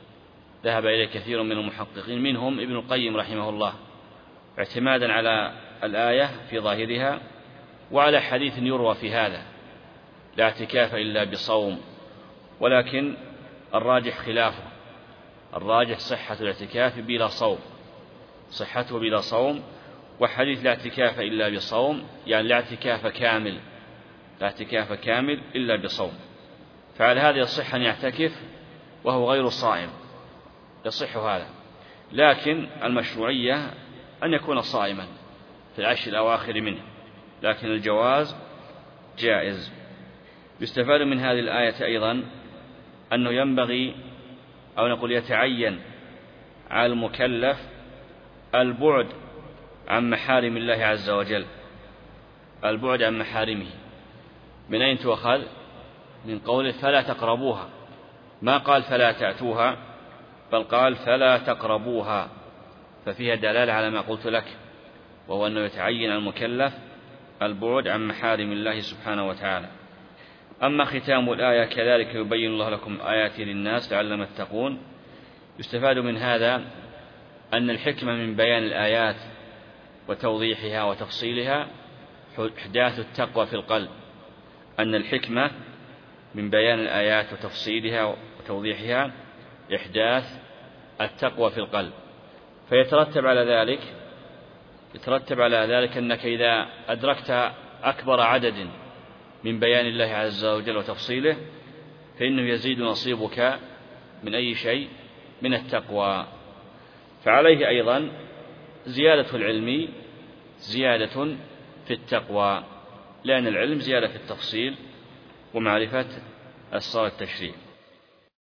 منهم ابن القيم رحمه الله، اعتمادا على الآية في ظاهرها وعلى حديث يروى في هذا لا اعتكاف إلا بصوم. ولكن الراجح خلافه، الراجح صحة الاعتكاف بلا صوم، صحته بلا صوم، وحديث لا اعتكاف إلا بصوم يعني لا اعتكاف كامل إلا بصوم. فعلى هذا يصح أن يعتكف وهو غير صائم، يصح هذا، لكن المشروعية أن يكون صائما في العشر الأواخر منه، لكن الجواز جائز. يستفاد من هذه الآية أيضا أنه ينبغي أو نقول يتعين على المكلف البعد عن محارم الله عز وجل، البعد عن محارمه. من أين تؤخذ؟ من قوله فلا تقربوها، ما قال فلا تأتوها، بل قال فلا تقربوها، ففيها دلالة على ما قلت لك، وهو أنه يتعين على المكلف البعد عن محارم الله سبحانه وتعالى. أما ختام الآية كذلك يبين الله لكم آياته للناس لعلهم يتقون، يستفاد من هذا أن الحكمة من بيان الآيات وتوضيحها وتفصيلها إحداث التقوى في القلب، أن الحكمة من بيان الآيات وتفصيلها وتوضيحها إحداث التقوى في القلب، فيترتب على ذلك أنك إذا أدركت أكبر عدد من بيان الله عز وجل وتفصيله فإنه يزيد نصيبك من أي شيء من التقوى. فعليه أيضا زيادة العلم زيادة في التقوى، لأن العلم زيادة في التفصيل ومعرفة أسرار التشريع.